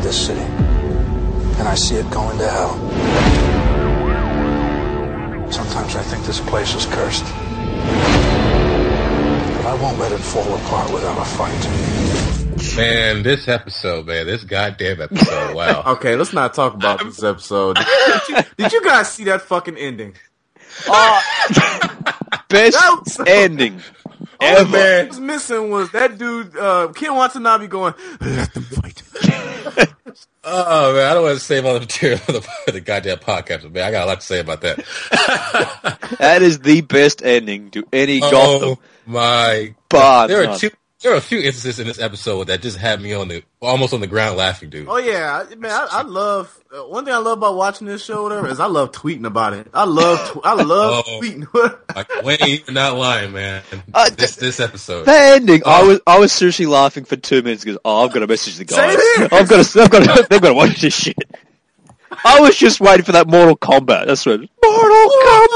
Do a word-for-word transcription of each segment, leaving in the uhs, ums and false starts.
this city, and I see it going to hell. Sometimes I think this place is cursed. But I won't let it fall apart without a fight. Man, this episode, man, this goddamn episode, wow. Okay, let's not talk about this episode. Did you, did you guys see that fucking ending? Uh, best was, ending ever. All man was missing was that dude, uh, Ken Watanabe going, let them fight. Oh, man, I don't want to save all the material for the, for the goddamn podcast, but man, I got a lot to say about that. That is the best ending to any oh, Gotham. Oh, my God. There are two... There are a few instances in this episode that just had me on the almost on the ground laughing, dude. Oh yeah, man, I, I love uh, one thing I love about watching this show, whatever, is I love tweeting about it. I love, tw- I love oh, tweeting. Like, Wayne, you're not lying, man. Uh, this this episode, the ending, oh. I was I was seriously laughing for two minutes because oh, I've got to message the guys. I've got to, I've got to, they've got to watch this shit. I was just waiting for that Mortal Kombat. That's what. Mortal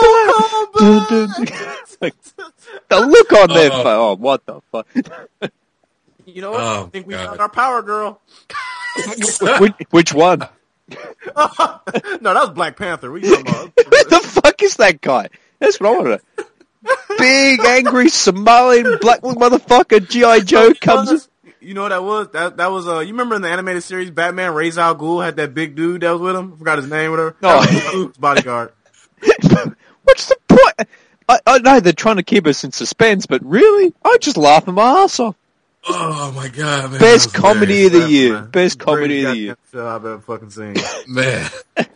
Kombat. Like, the look on their face. Oh, what the fuck? You know what? Oh, I think we God. found our power girl. which, which one? No, that was Black Panther. What are you talking about? Who the fuck is that guy? That's what I want to know. Big, angry, Somalian, black motherfucker, G I. Joe comes in. You know what that was? That that was, uh, you remember in the animated series, Batman, Ra's al Ghul had that big dude that was with him? I forgot his name, whatever. No. That was his bodyguard. What's the point? I, I know they're trying to keep us in suspense, but really? I just laugh my ass off. Oh my God, man. Best comedy of the year. Man. Best comedy of the year. I've ever fucking seen. Man.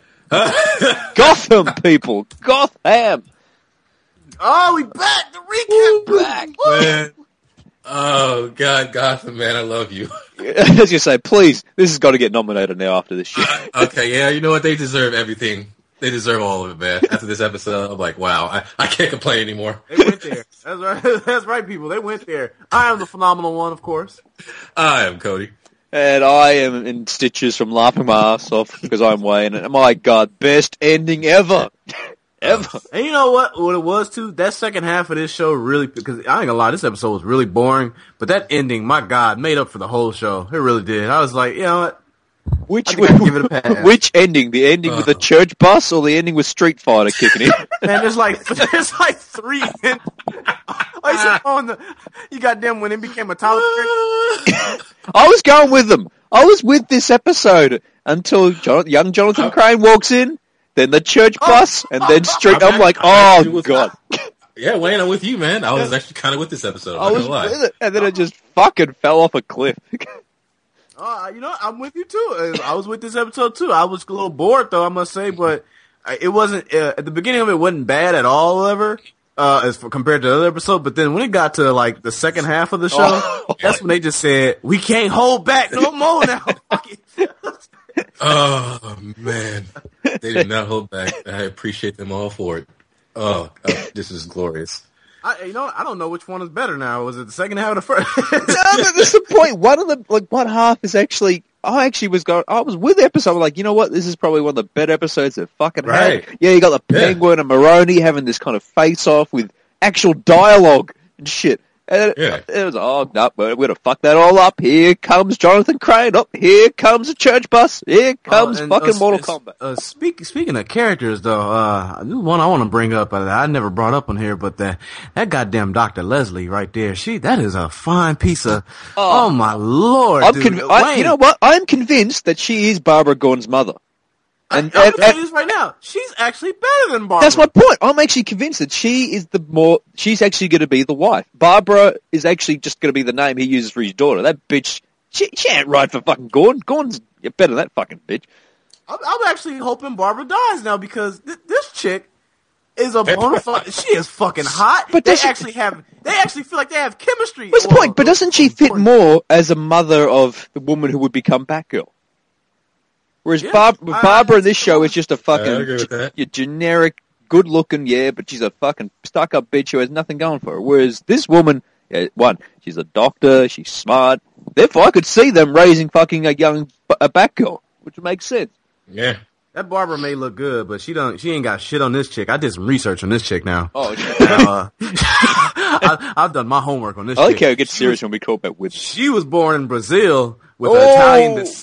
Gotham, people. Gotham. Oh, we back. The recap Woo, back. Man. Oh, God, Gotham, man, I love you. I was gonna say, please, this has got to get nominated now after this shit. Uh, okay, yeah, you know what? They deserve everything. They deserve all of it, man. After this episode, I'm like, wow, I, I can't complain anymore. They went there. That's right. That's right, people. They went there. I am the phenomenal one, of course. I am Cody. And I am in stitches from laughing my ass off because I'm Wayne. And my God, best ending ever. Ever. And you know what? What it was too? That second half of this show really, because I ain't gonna lie, this episode was really boring. But that ending, my God, made up for the whole show. It really did. I was like, you know what? Which give it a pass. Which ending? The ending uh. with the church bus or the ending with Street Fighter kicking in? Man, there's like there's like three. In- I said, oh, the, you got them when it became a Tyler. I was going with them. I was with this episode until John, young Jonathan Crane walks in. Then the church bus, and then Street. I'm like, oh God. Yeah, Wayne, I'm with you, man. I was actually kind of with this episode. I was with it, and then it just fucking fell off a cliff. Uh, you know, I'm with you too. I was with this episode too. I was a little bored though, I must say, but it wasn't uh, at the beginning of it wasn't bad at all ever, uh, as for, compared to the other episode. But then when it got to like the second half of the show, oh, that's when they just said, "We can't hold back no more now." Oh man, they did not hold back. I appreciate them all for it. Oh, oh this is glorious. I, you know, I don't know which one is better now. Was it the second half or the first? No, that's the point. One of the like one half is actually. I actually was going. I was with the episode. I'm like, you know what? This is probably one of the better episodes they've fucking right. had. Yeah, you got the Penguin yeah. and Maroney having this kind of face off with actual dialogue and shit. And it, yeah. it was, oh, no, we're going to fuck that all up. Here comes Jonathan Crane. Up oh, here comes a church bus. Here comes uh, fucking uh, Mortal Kombat. Uh, speak, speaking of characters, though, uh, this is one I want to bring up. I never brought up on here, but that that goddamn Doctor Leslie right there, she that is a fine piece of. Oh, oh my lord! I'm dude. Conv- I, you know what? I'm convinced that she is Barbara Gordon's mother. And, I'm and, and, this right now. She's actually better than Barbara. That's my point. I'm actually convinced that she is the more. She's actually going to be the wife. Barbara is actually just going to be the name he uses for his daughter. That bitch. She, she ain't right for fucking Gordon. Gordon's better than that fucking bitch. I'm, I'm actually hoping Barbara dies now because th- this chick is a bona fide. She is fucking hot. But they actually she, have. They actually feel like they have chemistry. What's the well, point? But doesn't she fit more as a mother of the woman who would become Batgirl? Whereas yeah, Barb- I, Barbara in this show is just a fucking g- generic, good-looking, yeah, but she's a fucking stuck-up bitch who has nothing going for her. Whereas this woman, yeah, one, she's a doctor, she's smart. Therefore, I could see them raising fucking a young a Batgirl, which makes sense. Yeah. That Barbara may look good, but she don't. She ain't got shit on this chick. I did some research on this chick now. Oh, okay. uh, I, I've done my homework on this I like chick. how it gets serious was, when we talk about women. She was born in Brazil with oh. an Italian descent.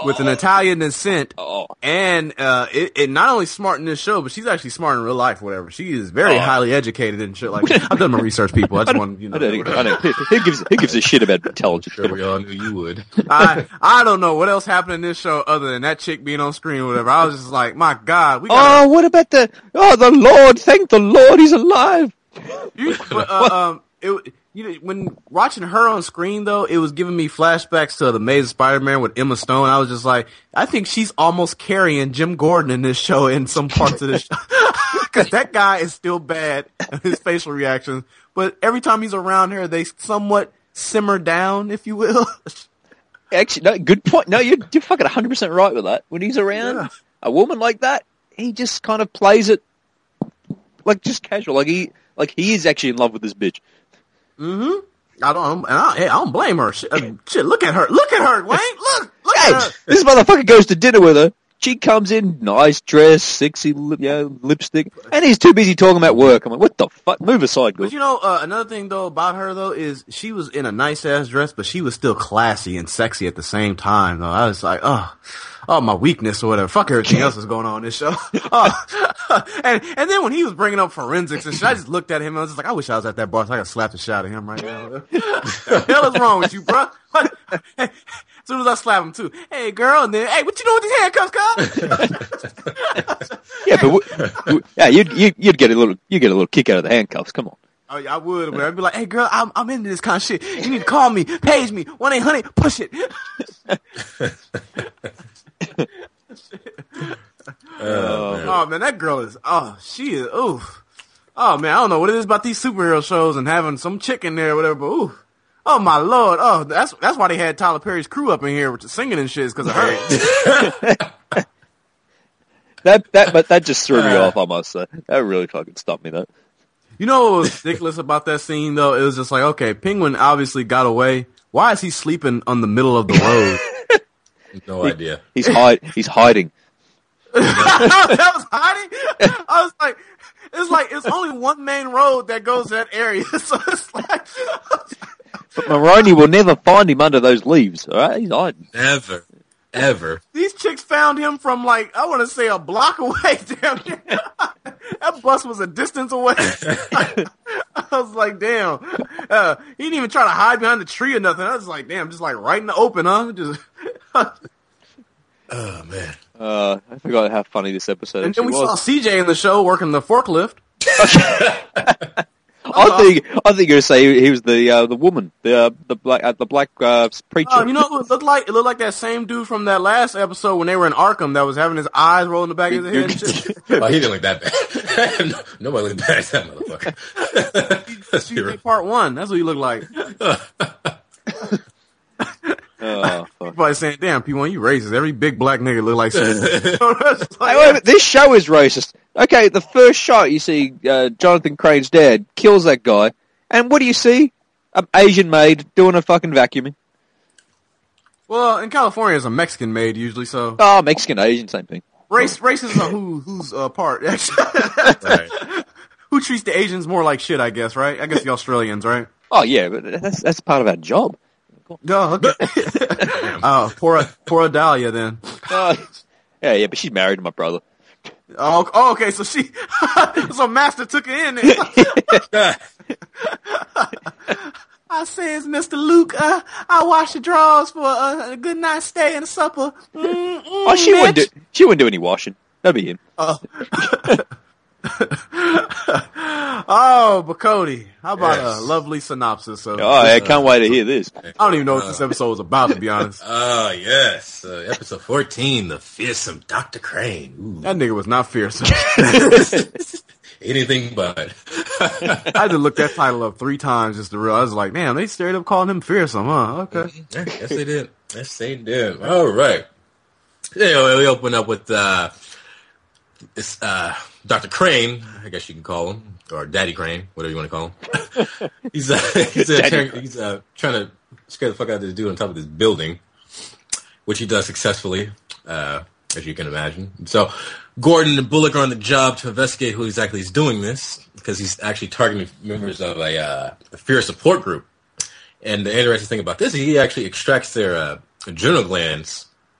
with an Italian descent, Oh. and uh, it, it not only smart in this show, but she's actually smart in real life. Whatever, she is very Oh. highly educated and shit. Like I've done my research, people. I just want you know. I don't, I don't, who gives who gives a shit about intelligence? Sure, we all knew you would. I I don't know what else happened in this show other than that chick being on screen or whatever. I was just like, my God, we gotta, Oh, what about the? Oh, the Lord! Thank the Lord, he's alive. you, but, uh, um, it, you know, when watching her on screen though, it was giving me flashbacks to the Amazing Spider-Man with Emma Stone. I was just like, I think she's almost carrying Jim Gordon in this show in some parts of this show. Cause that guy is still bad, his facial reactions, but every time he's around her, they somewhat simmer down, if you will. Actually, no, good point. No, you're, you're fucking one hundred percent right with that. When he's around Yeah. a woman like that, he just kind of plays it like just casual. Like he, like he is actually in love with this bitch. Mm-hmm. I don't, and I, hey, I don't blame her. Shit, uh, shit, look at her. Look at her, Wayne. Look, look Hey, at her. this motherfucker goes to dinner with her. She comes in, nice dress, sexy, lip, you know, lipstick, and he's too busy talking about work. I'm like, what the fuck? Move aside, girl. But you know, uh, another thing though about her though is she was in a nice ass dress, but she was still classy and sexy at the same time. Though I was like, oh, oh, my weakness or whatever. Fuck everything else that's going on in this show. Oh. and and then when he was bringing up forensics and shit, I just looked at him and I was just like, I wish I was at that bar so I could slap the shit out of him right now. What the hell is wrong with you, bro? What? As soon as I slap him too, hey girl, and then hey, what you doing with these handcuffs, cuz? Yeah, but w- w- yeah, you'd, you'd you'd get a little you get a little kick out of the handcuffs. Come on. Oh yeah, I would, but I'd be like, hey girl, I'm I'm into this kind of shit. You need to call me, page me, one eight hundred, push it. Oh, man. Oh man, that girl is oh she is oof. Oh man, I don't know what it is about these superhero shows and having some chick in there or whatever, but ooh. Oh my lord! Oh, that's that's why they had Tyler Perry's crew up in here with the singing and shit, because of her. That that but that just threw me off. I must say that really fucking stumped me. That You know what was ridiculous about that scene though? It was just like, okay, Penguin obviously got away. Why is he sleeping on the middle of the road? No idea. he's hide he's hiding. That was hiding. I was like, it's like it's only one main road that goes to that area, so it's like. But Maroni will never find him under those leaves. All right, he's hiding. Never, ever. These chicks found him from like, I want to say a block away. Damn near. That bus was a distance away. I was like, damn. Uh, he didn't even try to hide behind the tree or nothing. I was like, damn, just like right in the open, huh? Just. Oh man. Uh, I forgot how funny this episode And then we was. saw C J in the show working the forklift. I think I think you're gonna say he was the uh, the woman, the uh, the black uh, the black uh, preacher. Oh, you know what it looked like? It looked like that same dude from that last episode when they were in Arkham that was having his eyes roll in the back of his head and shit. Oh, he didn't look that bad. No, nobody looked bad as that motherfucker. Let's be C J real. part one. That's what he looked like. Oh, fuck. Probably saying, damn, P one, you racist. Every big black nigga look like Superman. It's like, Hey, wait a minute, this show is racist. Okay, the first shot you see uh, Jonathan Crane's dad kills that guy, and what do you see? An Asian maid doing a fucking vacuuming. well, in California, it's a Mexican maid usually, so Oh, Mexican, Asian, same thing. race racism who who's uh, part. Right. Who treats the Asians more like shit? I guess, right? I guess the Australians, right? Oh yeah, but that's that's part of our job. No, okay. Oh, poor poor Adalia then. Uh, yeah, yeah, but she's married to my brother. Oh, oh, okay, so she, so Master took her in. There. I says, Mister Luke, uh, I wash the drawers for a, a good night's stay and a supper. Mm-mm, Oh, she wouldn't do she wouldn't do any washing. That'd be him. Oh. Oh, but Cody, how about Yes. a lovely synopsis of? Oh, I can't wait to hear this. I don't even know what this episode was about, to be honest. Oh yes, uh, episode fourteen, the fearsome Doctor Crane. Ooh. That nigga was not fierce. Anything but. I had to look that title up three times just to realize. I was like, damn, they straight up calling him fearsome, huh? Okay. Yeah, yes, they did. Yes, they did. All right. Anyway, we open up with uh, this uh, Doctor Crane, I guess you can call him, or Daddy Crane, whatever you want to call him. he's uh, he's, uh, trying, he's uh, trying to scare the fuck out of this dude on top of this building, which he does successfully, uh, as you can imagine. So Gordon and Bullock are on the job to investigate who exactly is doing this, because he's actually targeting members of a, uh, a fear support group. And the interesting thing about this is he actually extracts their uh, adrenal glands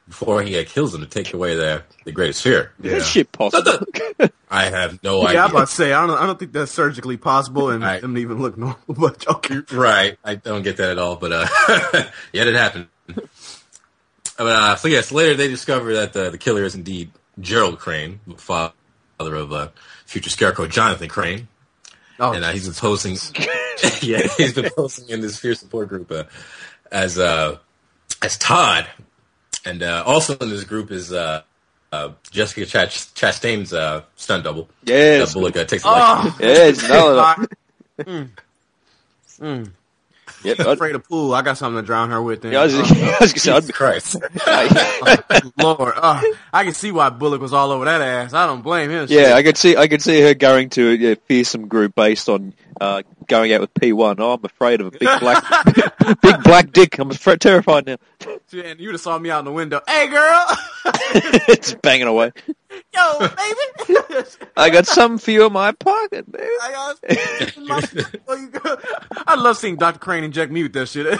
before he uh, kills him to take away their the greatest fear. Yeah. That shit possible. I have no yeah, idea. I'm about to say I don't. I don't think that's surgically possible, and I, it doesn't even look normal. But okay, right? I don't get that at all. But uh, yeah, it happened. But, uh, so yes, later they discover that the, the killer is indeed Gerald Crane, the father of uh, future Scarecrow Jonathan Crane, oh, and uh, he's been posting. yeah, he's been posting in this fear support group uh, as uh, as Todd, and uh, also in this group is uh, uh, Jessica Ch- Chastain's uh, stunt double. Yes, uh, Bullock uh, takes. Oh, yes, no. mm. Mm. Yep, I'm afraid of pool. I got something to drown her with. Then. Yeah, I was, uh, I was gonna say, Christ. oh, Lord, uh, I can see why Bullock was all over that ass. I don't blame him. Yeah, shit. I could see, I could see her going to a yeah, fearsome group based on uh, going out with P one. Oh, I'm afraid of a big black, big black dick. I'm afraid, terrified now. And you'd have saw me out in the window. Hey, girl, it's banging away. Yo, baby, I got something for you in my pocket, baby. I, got in my, I love seeing Doctor Crane and Jack mute that shit.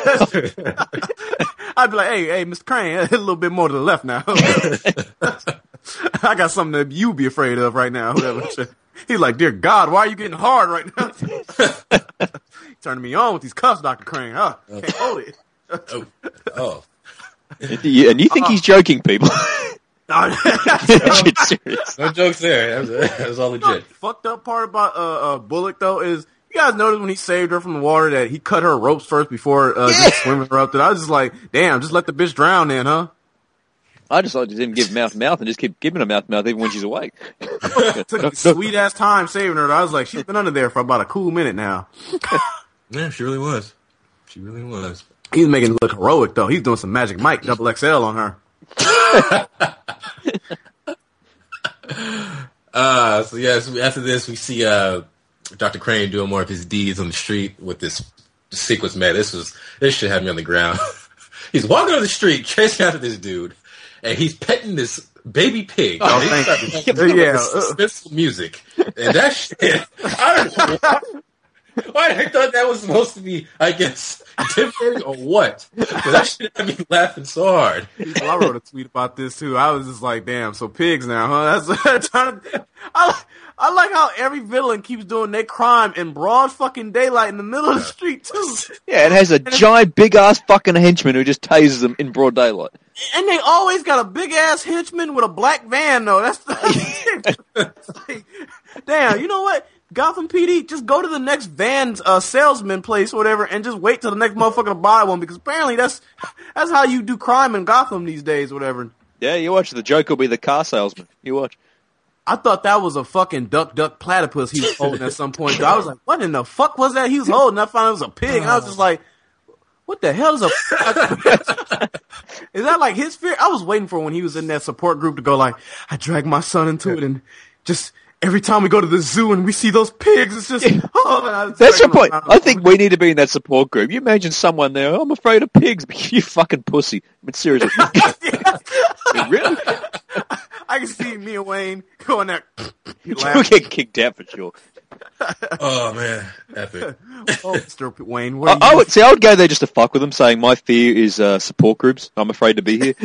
I'd be like, hey, hey, Mister Crane, a little bit more to the left now. I got something that you be afraid of right now. He's like, dear God, why are you getting hard right now? Turning me on with these cuffs, Doctor Crane. Oh, can't hold it. oh. oh. And you, and you think uh, he's joking, people. No, serious. No jokes there. That was, that was all legit. You know, the fucked up part about uh, uh, Bullock, though, is you guys noticed when he saved her from the water that he cut her ropes first before uh, yeah. just swimming her up. I was just like, damn, just let the bitch drown then, huh? I just like to didn't give mouth to mouth and just keep giving her mouth to mouth even when she's awake. Took a sweet ass time saving her. I was like, she's been under there for about a cool minute now. Yeah, she really was. She really was. He's making it look heroic, though. He's doing some Magic Mike double X L on her. uh, so yes, after this we see uh, Doctor Crane doing more of his deeds on the street with this sequence. Man, this was this shit had me on the ground. He's walking on the street chasing after this dude, and he's petting this baby pig. Oh, thank you. Yeah, suspenseful music, and that shit. I don't know why, why I thought that was supposed to be, I guess, intimidating or what? Because that shit had me laughing so hard. Well, I wrote a tweet about this too. I was just like, damn, so pigs now, huh? That's trying to. I, I like how every villain keeps doing their crime in broad fucking daylight in the middle of the street too. Yeah, it has a giant, big ass fucking henchman who just tases them in broad daylight. And they always got a big ass henchman with a black van though. That's the like, damn. You know what? Gotham P D, just go to the next van uh, salesman place or whatever, and just wait till the next motherfucker to buy one, because apparently that's that's how you do crime in Gotham these days, or whatever. Yeah, you watch. The Joker will be the car salesman. You watch. I thought that was a fucking duck duck platypus he was holding at some point. I was like, what in the fuck was that he was holding? I found it was a pig, and I was just like, what the hell is a is that like his fear? I was waiting for when he was in that support group to go like, I dragged my son into it, and just every time we go to the zoo and we see those pigs, it's just, oh. That's your point. I think we need to be in that support group. You imagine someone there, I'm afraid of pigs. You fucking pussy. But seriously. Really? I can see me and Wayne going there. You'll get kicked out for sure. Oh, man. Epic. Oh, Mister Wayne. I, I would, see, I would go there just to fuck with them, saying my fear is uh, support groups. I'm afraid to be here.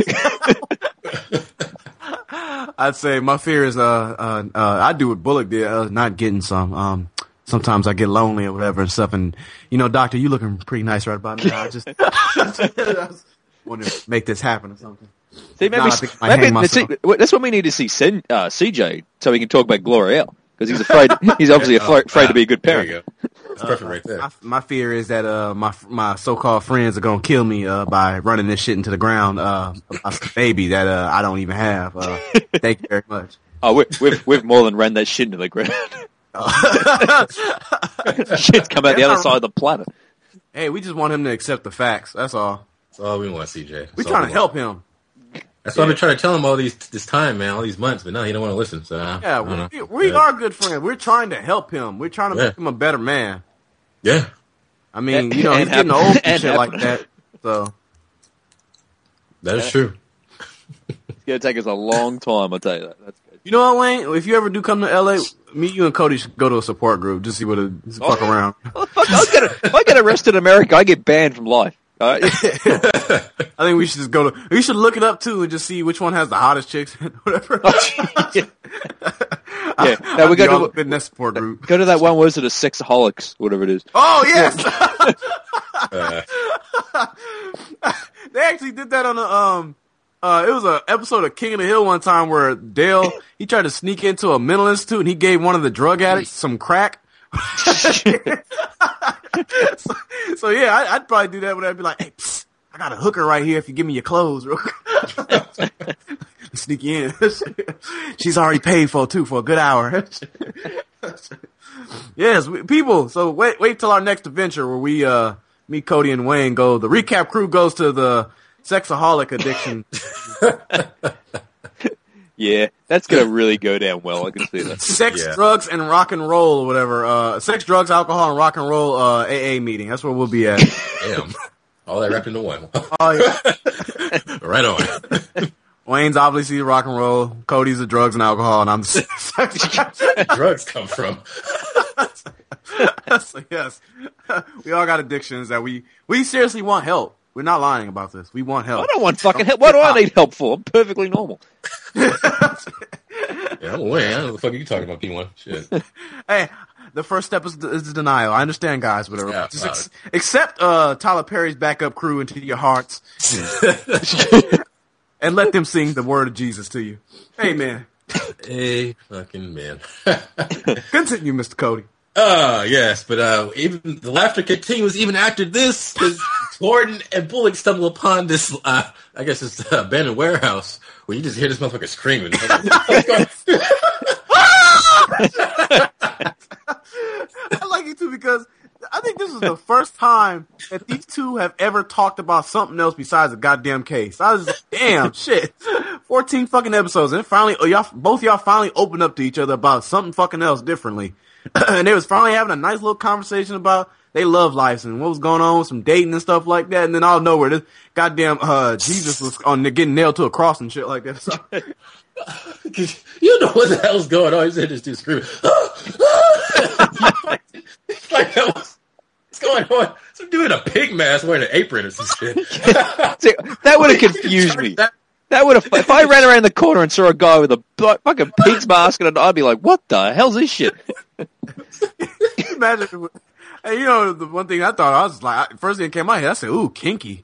I'd say my fear is uh uh, uh I do what Bullock did, uh, not getting some. Um, sometimes I get lonely or whatever and stuff. And you know, Doctor, you looking pretty nice right about now. I just, I just want to make this happen or something. See, maybe, nah, maybe see, that's what we need to see Sen, uh, C J, so we can talk about Gloriel, because he's afraid. He's obviously afraid, afraid to be a good parent. There you go. That's perfect right there. Uh, my, my fear is that uh my my so-called friends are gonna kill me uh by running this shit into the ground uh about the baby that uh I don't even have. Uh, thank you very much. Oh, we, we've we've more than ran that shit into the ground. Shit's come out the other side of the planet. Hey, we just want him to accept the facts. That's all. That's all we want, C J. That's We're trying to help him. That's why yeah. I've been trying to tell him all these this time, man, all these months, but no, he don't want to listen. So uh, yeah, we, we yeah. are good friends. We're trying to help him. We're trying to yeah. make him a better man. Yeah, I mean, you know, he's getting old and, and shit like that. So that is true. It's gonna take us a long time. I'll tell you that. That's good. You know what, Wayne? If you ever do come to L A, me, you, and Cody should go to a support group. Just see what it just oh. fuck around. Well, fuck, I'll get, if I get arrested in America, I get banned from life. Uh, I think we should just go to. We should look it up too and just see which one has the hottest chicks. Whatever. yeah, yeah. Now we go to fitness support group. Go to that one. Was it a Sexaholics? Whatever it is. Oh yes. uh. They actually did that on a um. Uh, it was an episode of King of the Hill one time where Dale he tried to sneak into a mental institute and he gave one of the drug addicts some crack. so, so yeah, I, I'd probably do that when I'd be like, "Hey, psst, I got a hooker right here. If you give me your clothes, real quick, sneak you in. She's already paid for too for a good hour." Yes, we, people. So wait, wait till our next adventure where we, uh, me, Cody, and Wayne go. The recap crew goes to the sexaholic addiction. Yeah, that's gonna really go down well. I can see that. Sex, yeah. drugs, and rock and roll, or whatever. Uh, sex, drugs, alcohol, and rock and roll. Uh, A A meeting. That's where we'll be at. Damn, all that wrapped into one. Oh yeah, right on. Wayne's obviously rock and roll. Cody's the drugs and alcohol, and I'm the sex. Drugs come from. So, yes, we all got addictions that we we seriously want help. We're not lying about this. We want help. I don't want fucking help. What do I need help for? I'm perfectly normal. Yeah, I'm away. I don't know what the fuck are you talking about, P one? Shit. Hey, the first step is, is denial. I understand, guys, whatever. Yeah, Just ex- accept uh, Tyler Perry's backup crew into your hearts and let them sing the word of Jesus to you. Amen. Hey, fucking man. Continue, Mister Cody. Uh, yes, but uh, even the laughter continues even after this, because Gordon and Bullock stumble upon this, uh, I guess it's uh, abandoned warehouse, where you just hear this motherfucker screaming. I like it too because I think this is the first time that these two have ever talked about something else besides a goddamn case. I was like, damn, shit. fourteen fucking episodes, and finally, y'all, both y'all finally opened up to each other about something fucking else differently. And they was finally having a nice little conversation about they love life and what was going on with some dating and stuff like that. And then out of nowhere, this goddamn uh, Jesus was on getting nailed to a cross and shit like that. So. You know what the hell's going on? He said this dude screaming. Like, what's going on? Some dude in a pig mask wearing an apron or some shit. See, that would have confused me. That, that would have. If I ran around the corner and saw a guy with a fucking pig's mask on, I'd be like, "What the hell's this shit?" Imagine. And you know, the one thing I thought, I was like, first thing that came to my head, I said, ooh, kinky.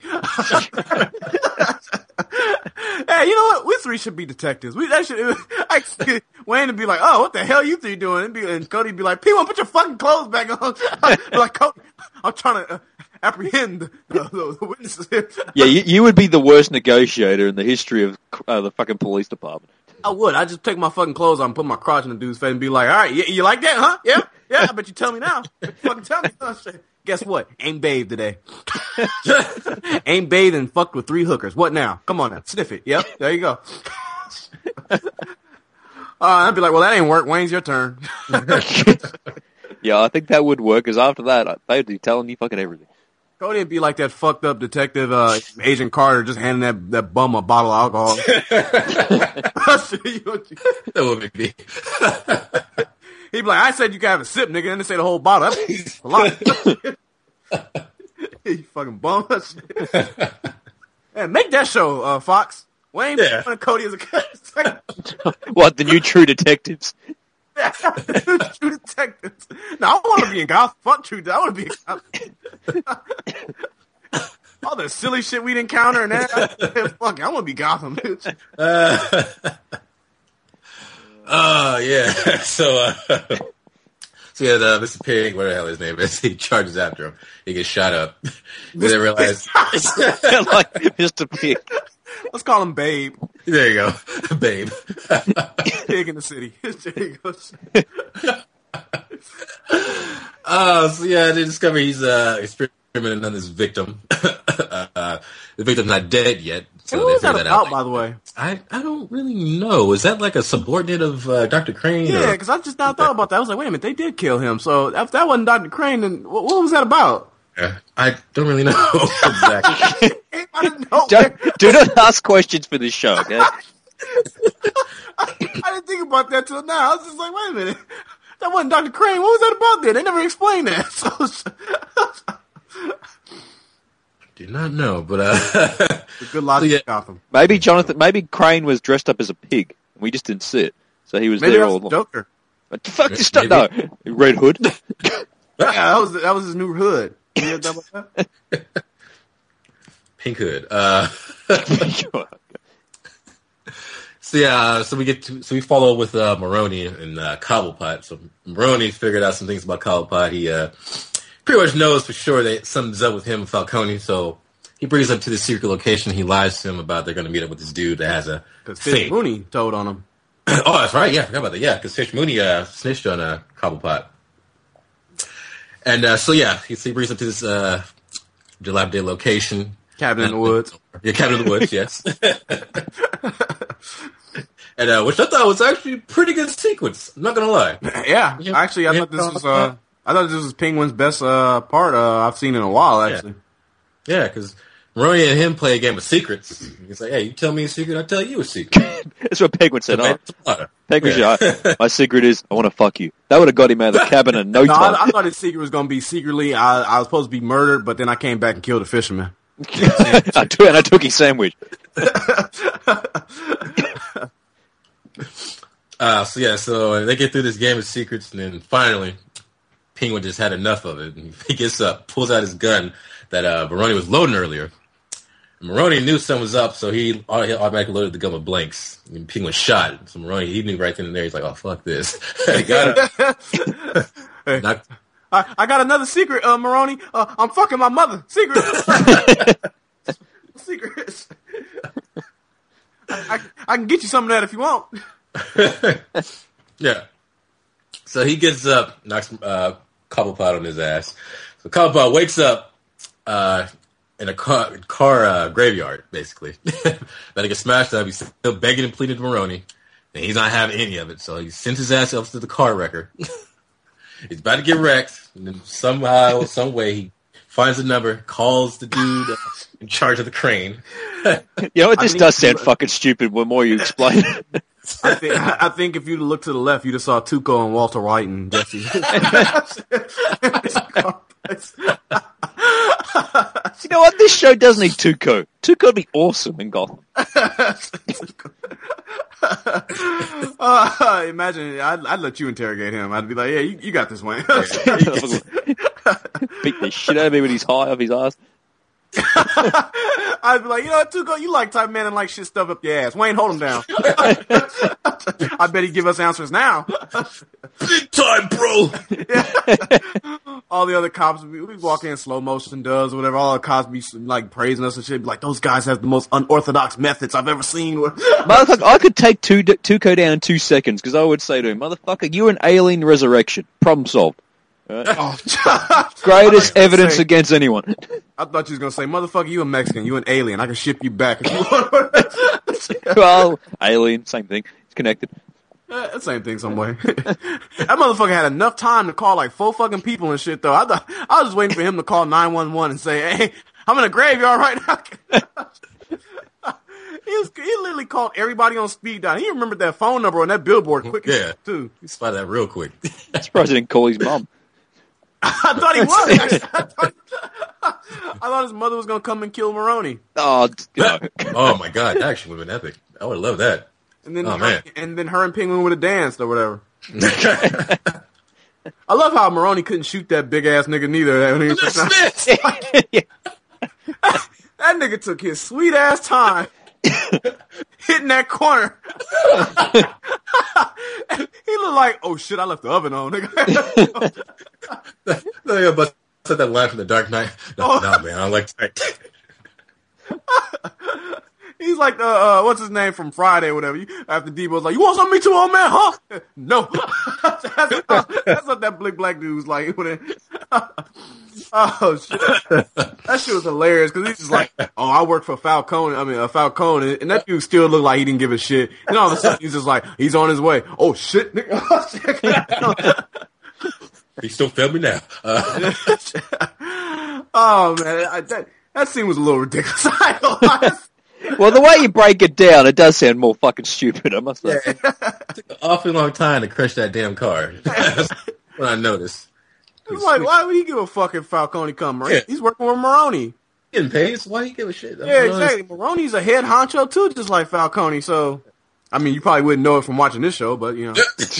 Hey, you know what? We three should be detectives. We that should. I, Wayne would be like, oh, what the hell you three doing? And, be, and Cody would be like, P one, put your fucking clothes back on. I'm like, Cody, I'm trying to uh, apprehend the, the, the witnesses here. Yeah, you, you would be the worst negotiator in the history of uh, the fucking police department. I would. I'd just take my fucking clothes on and put my crotch in the dude's face and be like, all right, you, you like that, huh? Yeah? Yeah, I bet you tell me now. Fucking tell me. Guess what? Ain't bathed today. Ain't bathed and fucked with three hookers. What now? Come on now. Sniff it. Yep. There you go. uh, I'd be like, well, that ain't work. Wayne's your turn. Yeah, I think that would work, because after that, they'd be telling you fucking everything. Cody would be like that fucked up detective, uh, Agent Carter, just handing that, that bum a bottle of alcohol. That would be me. He'd be like, I said you could have a sip, nigga, and they say the whole bottle. That's a lot. You fucking bum. Yeah, make that show, uh, Fox. Wayne, yeah. Cody is a What, the new True Detectives? True Detectives. No, I want to be in Gotham. Fuck True Detectives. I want to be in Gotham. All the silly shit we'd encounter and that. Fuck, I want to be Gotham. uh, uh, yeah. So, uh, so yeah, the, Mister Pig, whatever the hell his name is, he charges after him. He gets shot up. Then they realize. Like Mister Pig. Let's call him Babe. There you go. Babe. Pig in the city. There you go. Uh, so yeah, they discover he's uh, experimenting on this victim. uh, the victim's not dead yet. So what they was figure that that about, out. by the way? I, I don't really know. Is that like a subordinate of uh, Doctor Crane? Yeah, because I just now thought about that. I was like, wait a minute, they did kill him. So if that wasn't Doctor Crane, then what, what was that about? Yeah, I don't really know exactly. I didn't know. Don't, do not ask questions for this show, okay? I, I didn't think about that till now. I was just like, wait a minute. That wasn't Doctor Crane. What was that about then? They never explained that. So, did not know, but uh, good logic so, yeah. Gotham. Maybe Jonathan, maybe Crane was dressed up as a pig. We just didn't see it, so he was maybe there all along. Joker. What the fuck? Just don't know. Red Hood. Yeah, that was that was his new hood. You know that? Pink Hood. Uh, so yeah, so we get to so we follow with uh, Maroni and uh, Cobblepot. So Maroni figured out some things about Cobblepot. He uh, pretty much knows for sure that something's up with him and Falcone. So he brings him to the secret location. He lies to him about they're going to meet up with this dude that has a because Fish Mooney told on him. Oh, that's right. Yeah, I forgot about that. Yeah, because Fish Mooney uh, snitched on uh, Cobblepot. And uh, so, yeah, he, so he brings him to this uh, dilapidated location. Cabin in the woods. Yeah, cabin in the woods, yes. and uh, which I thought was actually a pretty good sequence. I'm not going to lie. Yeah, yeah, actually, I yeah. thought this was uh, I thought this was Penguin's best uh, part uh, I've seen in a while, actually. Yeah, because... Yeah, Maroni and him play a game of secrets. He's like, hey, you tell me a secret, I'll tell you a secret. That's what Penguin said. Oh, Penguin yeah. said, my secret is, I want to fuck you. That would have got him out of the cabin in no, no time. I, I thought his secret was going to be secretly, I, I was supposed to be murdered, but then I came back and killed a fisherman. I took, and I took his sandwich. uh, so, yeah, so they get through this game of secrets, and then finally, Penguin just had enough of it. And he gets up, pulls out his gun that uh, Maroni was loading earlier. Maroni knew something was up, so he automatically loaded the gun with blanks. And Penguin shot. So Maroni, he knew right then and there. He's like, "Oh fuck this!" got it. Hey, Not- I, I got another secret, uh, Maroni. Uh, I'm fucking my mother. Secret. Secret. I, I, I can get you some of that if you want. Yeah. So he gets up, knocks uh, Cobblepot on his ass. So Cobblepot wakes up uh, in a car, car uh, graveyard, basically. Then he gets smashed up. He's still begging and pleading to Maroni, and he's not having any of it. So he sends his ass up to the car wrecker. He's about to get wrecked, and then somehow, some way, he finds the number, calls the dude uh, in charge of the crane. You know what? This I does sound fucking stupid. The more you explain it. I think, I think if you'd looked to the left, you'd have saw Tuco and Walter White and Jesse. You know what? This show does need Tuco. Tuco would be awesome in Gotham. uh, imagine, I'd, I'd let you interrogate him. I'd be like, yeah, you, you got this, Wayne. Beat the shit out of me when he's high off his ass. I'd be like, you know what, Tuco, you like type man and like shit stuff up your ass. Wayne, hold him down. I bet he'd give us answers now. Big time, bro. Yeah. All the other cops, we, we walk in slow motion does or whatever. All the cops be like praising us and shit. Be like, those guys have the most unorthodox methods I've ever seen. Motherfucker, I could take two, Tuco down in two seconds because I would say to him, motherfucker, you're an alien resurrection. Problem solved. Right. Oh, Greatest evidence say, against anyone. I thought you was gonna say, "Motherfucker, you a Mexican, you an alien. I can ship you back if you want." Well, alien, same thing. It's connected. Uh, same thing, some way. That motherfucker had enough time to call like four fucking people and shit. Though I thought I was just waiting for him to call nine one one and say, "Hey, I'm in a graveyard right now." He, was, he literally called everybody on speed dial. He remembered that phone number on that billboard quick yeah. too. He spotted that real quick. I'm surprised he didn't call his mom. I thought he was. I thought, I thought his mother was gonna come and kill Maroni. Oh, no. Oh my god, that actually would have been epic. I would have loved that. And then, oh, her, man. and then her and Penguin would have danced or whatever. I love how Maroni couldn't shoot that big ass nigga neither. That, that nigga took his sweet ass time hitting that corner. He looked like, oh shit, I left the oven on, nigga. No, but said that line from The Dark Knight. No, oh. no man, I like that. He's like, uh, uh, what's his name from Friday or whatever. After Debo's like, you want something me too, old man, huh? No. that's, what, that's what that big black dude was like. Oh, shit. That shit was hilarious because he's just like, oh, I work for Falcone. I mean, uh, Falcone. And that dude still looked like he didn't give a shit. And all of a sudden, he's just like, he's on his way. Oh, shit, nigga. He still filming now. Uh. Oh, man. I, that, that scene was a little ridiculous. I don't know. Well, the way you break it down, it does sound more fucking stupid, I must say. Yeah. It took an awfully long time to crush that damn car. That's what I noticed. It's like, why would he give a fucking Falcone come? Right? Yeah. He's working with Maroni. getting paid, so why he give a shit? Yeah, exactly. Maroney's a head honcho too, just like Falcone. So, I mean, you probably wouldn't know it from watching this show, but you know.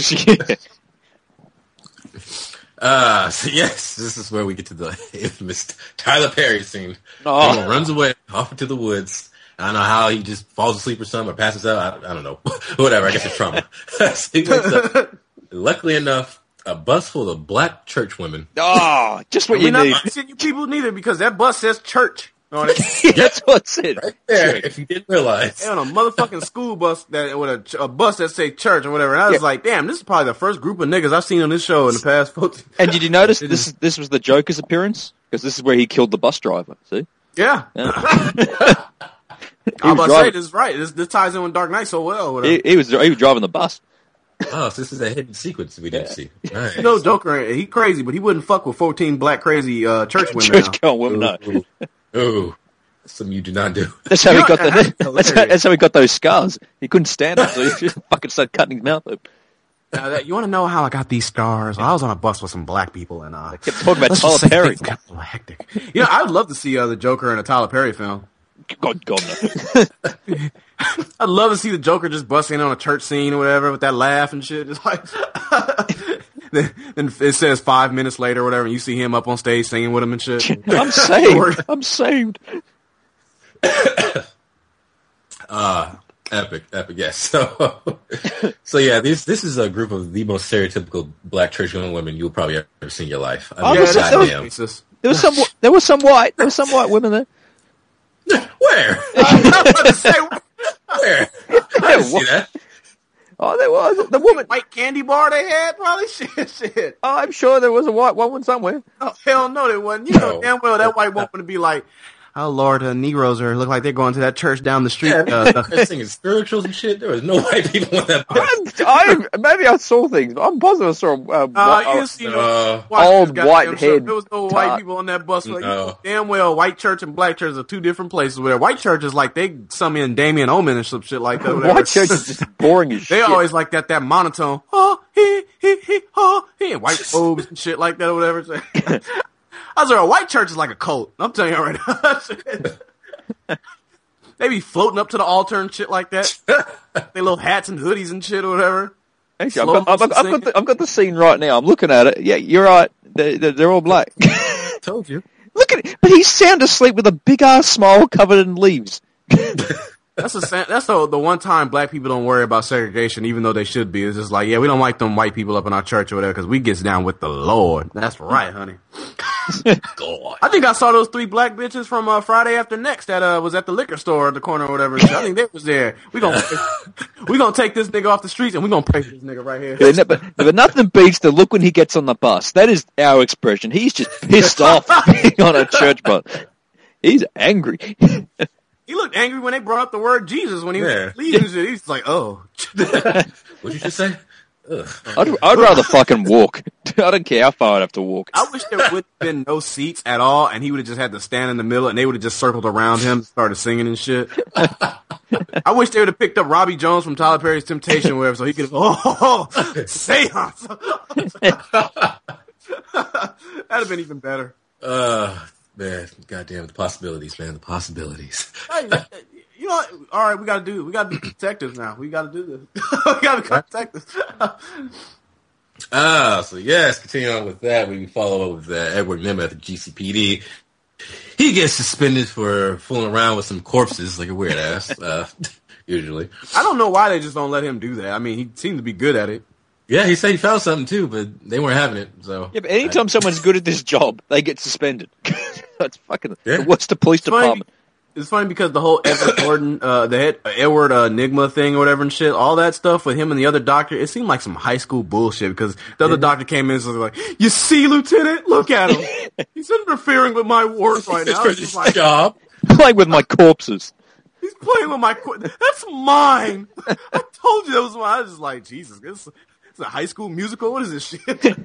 uh, so yes, this is where we get to the infamous Tyler Perry scene. Oh. He runs away off into the woods. I don't know how he just falls asleep or something or passes out. I, I don't know. Whatever. I guess it's trauma. So he wakes up. Luckily enough, a bus full of black church women. Oh, just what you We're need. not saying you people need it because that bus says church on it. That's what's it. Right there, if you didn't realize. And on a motherfucking school bus that with a, a bus that say church or whatever. And I was yeah. like, damn, this is probably the first group of niggas I've seen on this show in the past fourteen. And did you notice this? This was the Joker's appearance because this is where he killed the bus driver. See? Yeah. yeah. I was about to say this is right. This, this ties in with Dark Knight so well. He, he was he was driving the bus. Oh, so this is a hidden sequence we didn't yeah. see. Nice. You know, Joker, he crazy, but he wouldn't fuck with fourteen black crazy uh, church women. Church girl women, no. Ooh, ooh, ooh. Something you do not do. That's how you he know, got the. That's how, that's how he got those scars. He couldn't stand it, so he just fucking started cutting his mouth open. Now that, you want to know how I got these scars? I was on a bus with some black people, and uh, I kept talking about Tyler Perry. Got a little hectic. You know, I would love to see uh, the Joker in a Tyler Perry film. God, God, no. I'd love to see the Joker just busting in on a church scene or whatever with that laugh and shit. Just like, then, then it says five minutes later or whatever, and you see him up on stage singing with him and shit. I'm saved. I'm saved. uh, epic, epic, yes. So, so yeah, this this is a group of the most stereotypical black church women you'll probably ever see in your life. I mean, yeah, there, was, there was some. There was some white. There was some white women there. Where? I was about to say, where? I didn't see that. Oh, there was the woman white candy bar they had. Probably shit, shit. Oh, I'm sure there was a white woman somewhere. Oh hell no, there wasn't. You know damn well that white woman would be like, "Oh Lord, the Negroes are look like they're going to that church down the street." Yeah, uh, they're singing spirituals and shit. There was no white people on that bus. I, maybe I saw things, but I'm positive I saw uh, uh, uh, you see, uh, old white head. There was no white top. people on that bus. Like, no. you know, damn well, white church and black church are two different places. Where white church is like they sum in Damien Omen and some shit like that. Whatever. White church is just boring as they shit. They always like that that monotone. Oh he he he oh he and white robes and shit like that or whatever. I was like, a white church is like a cult. I'm telling you already. They be floating up to the altar and shit like that. They little hats and hoodies and shit or whatever. Actually, I've got, I've, I've, got the, I've got the scene right now. I'm looking at it. Yeah, you're right. They're, they're, they're all black. Told you. Look at it. But he's sound asleep with a big ass smile covered in leaves. That's the that's the the one time black people don't worry about segregation, even though they should be. It's just like, yeah, we don't like them white people up in our church or whatever because we gets down with the Lord. That's right, honey. God. I think I saw those three black bitches from uh, Friday After Next that uh, was at the liquor store at the corner or whatever. I think they was there. We gonna we gonna take this nigga off the streets and we gonna pray for this nigga right here. Yeah, but, but nothing beats the look when he gets on the bus. That is our expression. He's just pissed off being on a church bus. He's angry. He looked angry when they brought up the word Jesus when he yeah. was leaving. Yeah. He's like, oh. What'd you just say? I'd, I'd rather fucking walk. I don't care how far I'd have to walk. I wish there would have been no seats at all, and he would have just had to stand in the middle, and they would have just circled around him and started singing and shit. I wish they would have picked up Robbie Jones from Tyler Perry's Temptation or whatever, so he could have, oh, seance. That'd have been even better. Uh, man, goddamn, the possibilities, man, the possibilities. Hey, you know, all right, we gotta do. We gotta be detectives now. We gotta do this. We gotta be detectives. Ah, so yes, continuing on with that, we follow up with uh, Edward Nemeth at G C P D. He gets suspended for fooling around with some corpses, like a weird ass. Uh, usually, I don't know why they just don't let him do that. I mean, he seemed to be good at it. Yeah, he said he found something too, but they weren't having it. So yeah, but anytime I, someone's good at this job, they get suspended. That's fucking. Yeah. What's the police it's funny, department? It's funny because the whole Edward Norton, uh, the head, uh, Edward uh, Nigma thing or whatever and shit, all that stuff with him and the other doctor, it seemed like some high school bullshit because the other doctor came in and was like, "You see, Lieutenant, look at him. He's interfering with my work right now." It's just like, job. Playing with my corpses. He's playing with my cor- That's mine. I told you that was mine. I was just like, Jesus, this, this is a high school musical? What is this shit?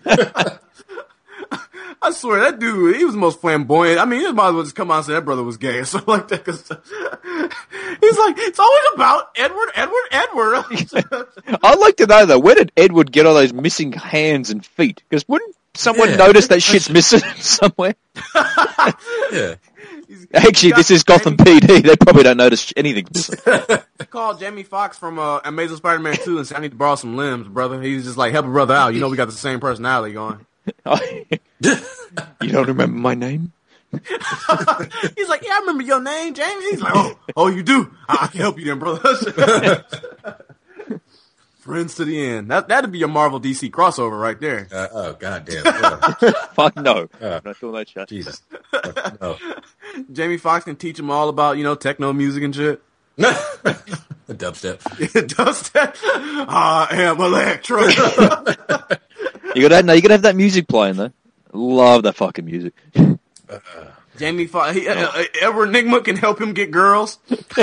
I swear, that dude, he was the most flamboyant. I mean, he might as well just come out and say that brother was gay or something like that. Cause he's like, it's always about Edward, Edward, Edward. I'd like to know, though, where did Edward get all those missing hands and feet? Because wouldn't someone yeah. notice that shit's missing somewhere? Yeah. Actually, this is Gotham Jamie- P D. They probably don't notice anything. I called Jamie Foxx from uh, Amazing Spider-Man two and said, I need to borrow some limbs, brother. He's just like, help a brother out. You know we got the same personality going. You don't remember my name? He's like, yeah, I remember your name, James. He's like, oh, oh, you do? I can help you then, brother. Friends to the end. That, that'd be a Marvel D C crossover right there. Uh, oh, goddamn. Yeah. Fuck no. Uh, I'm not doing that shit. Jesus. Fuck no. Jamie Foxx can teach him all about, you know, techno music and shit. The dubstep. Dubstep. I am Electro. You gotta, no, you gotta have that music playing though. Love that fucking music. Uh, Jamie Foxx, he, uh, uh, Edward Nygma can help him get girls. They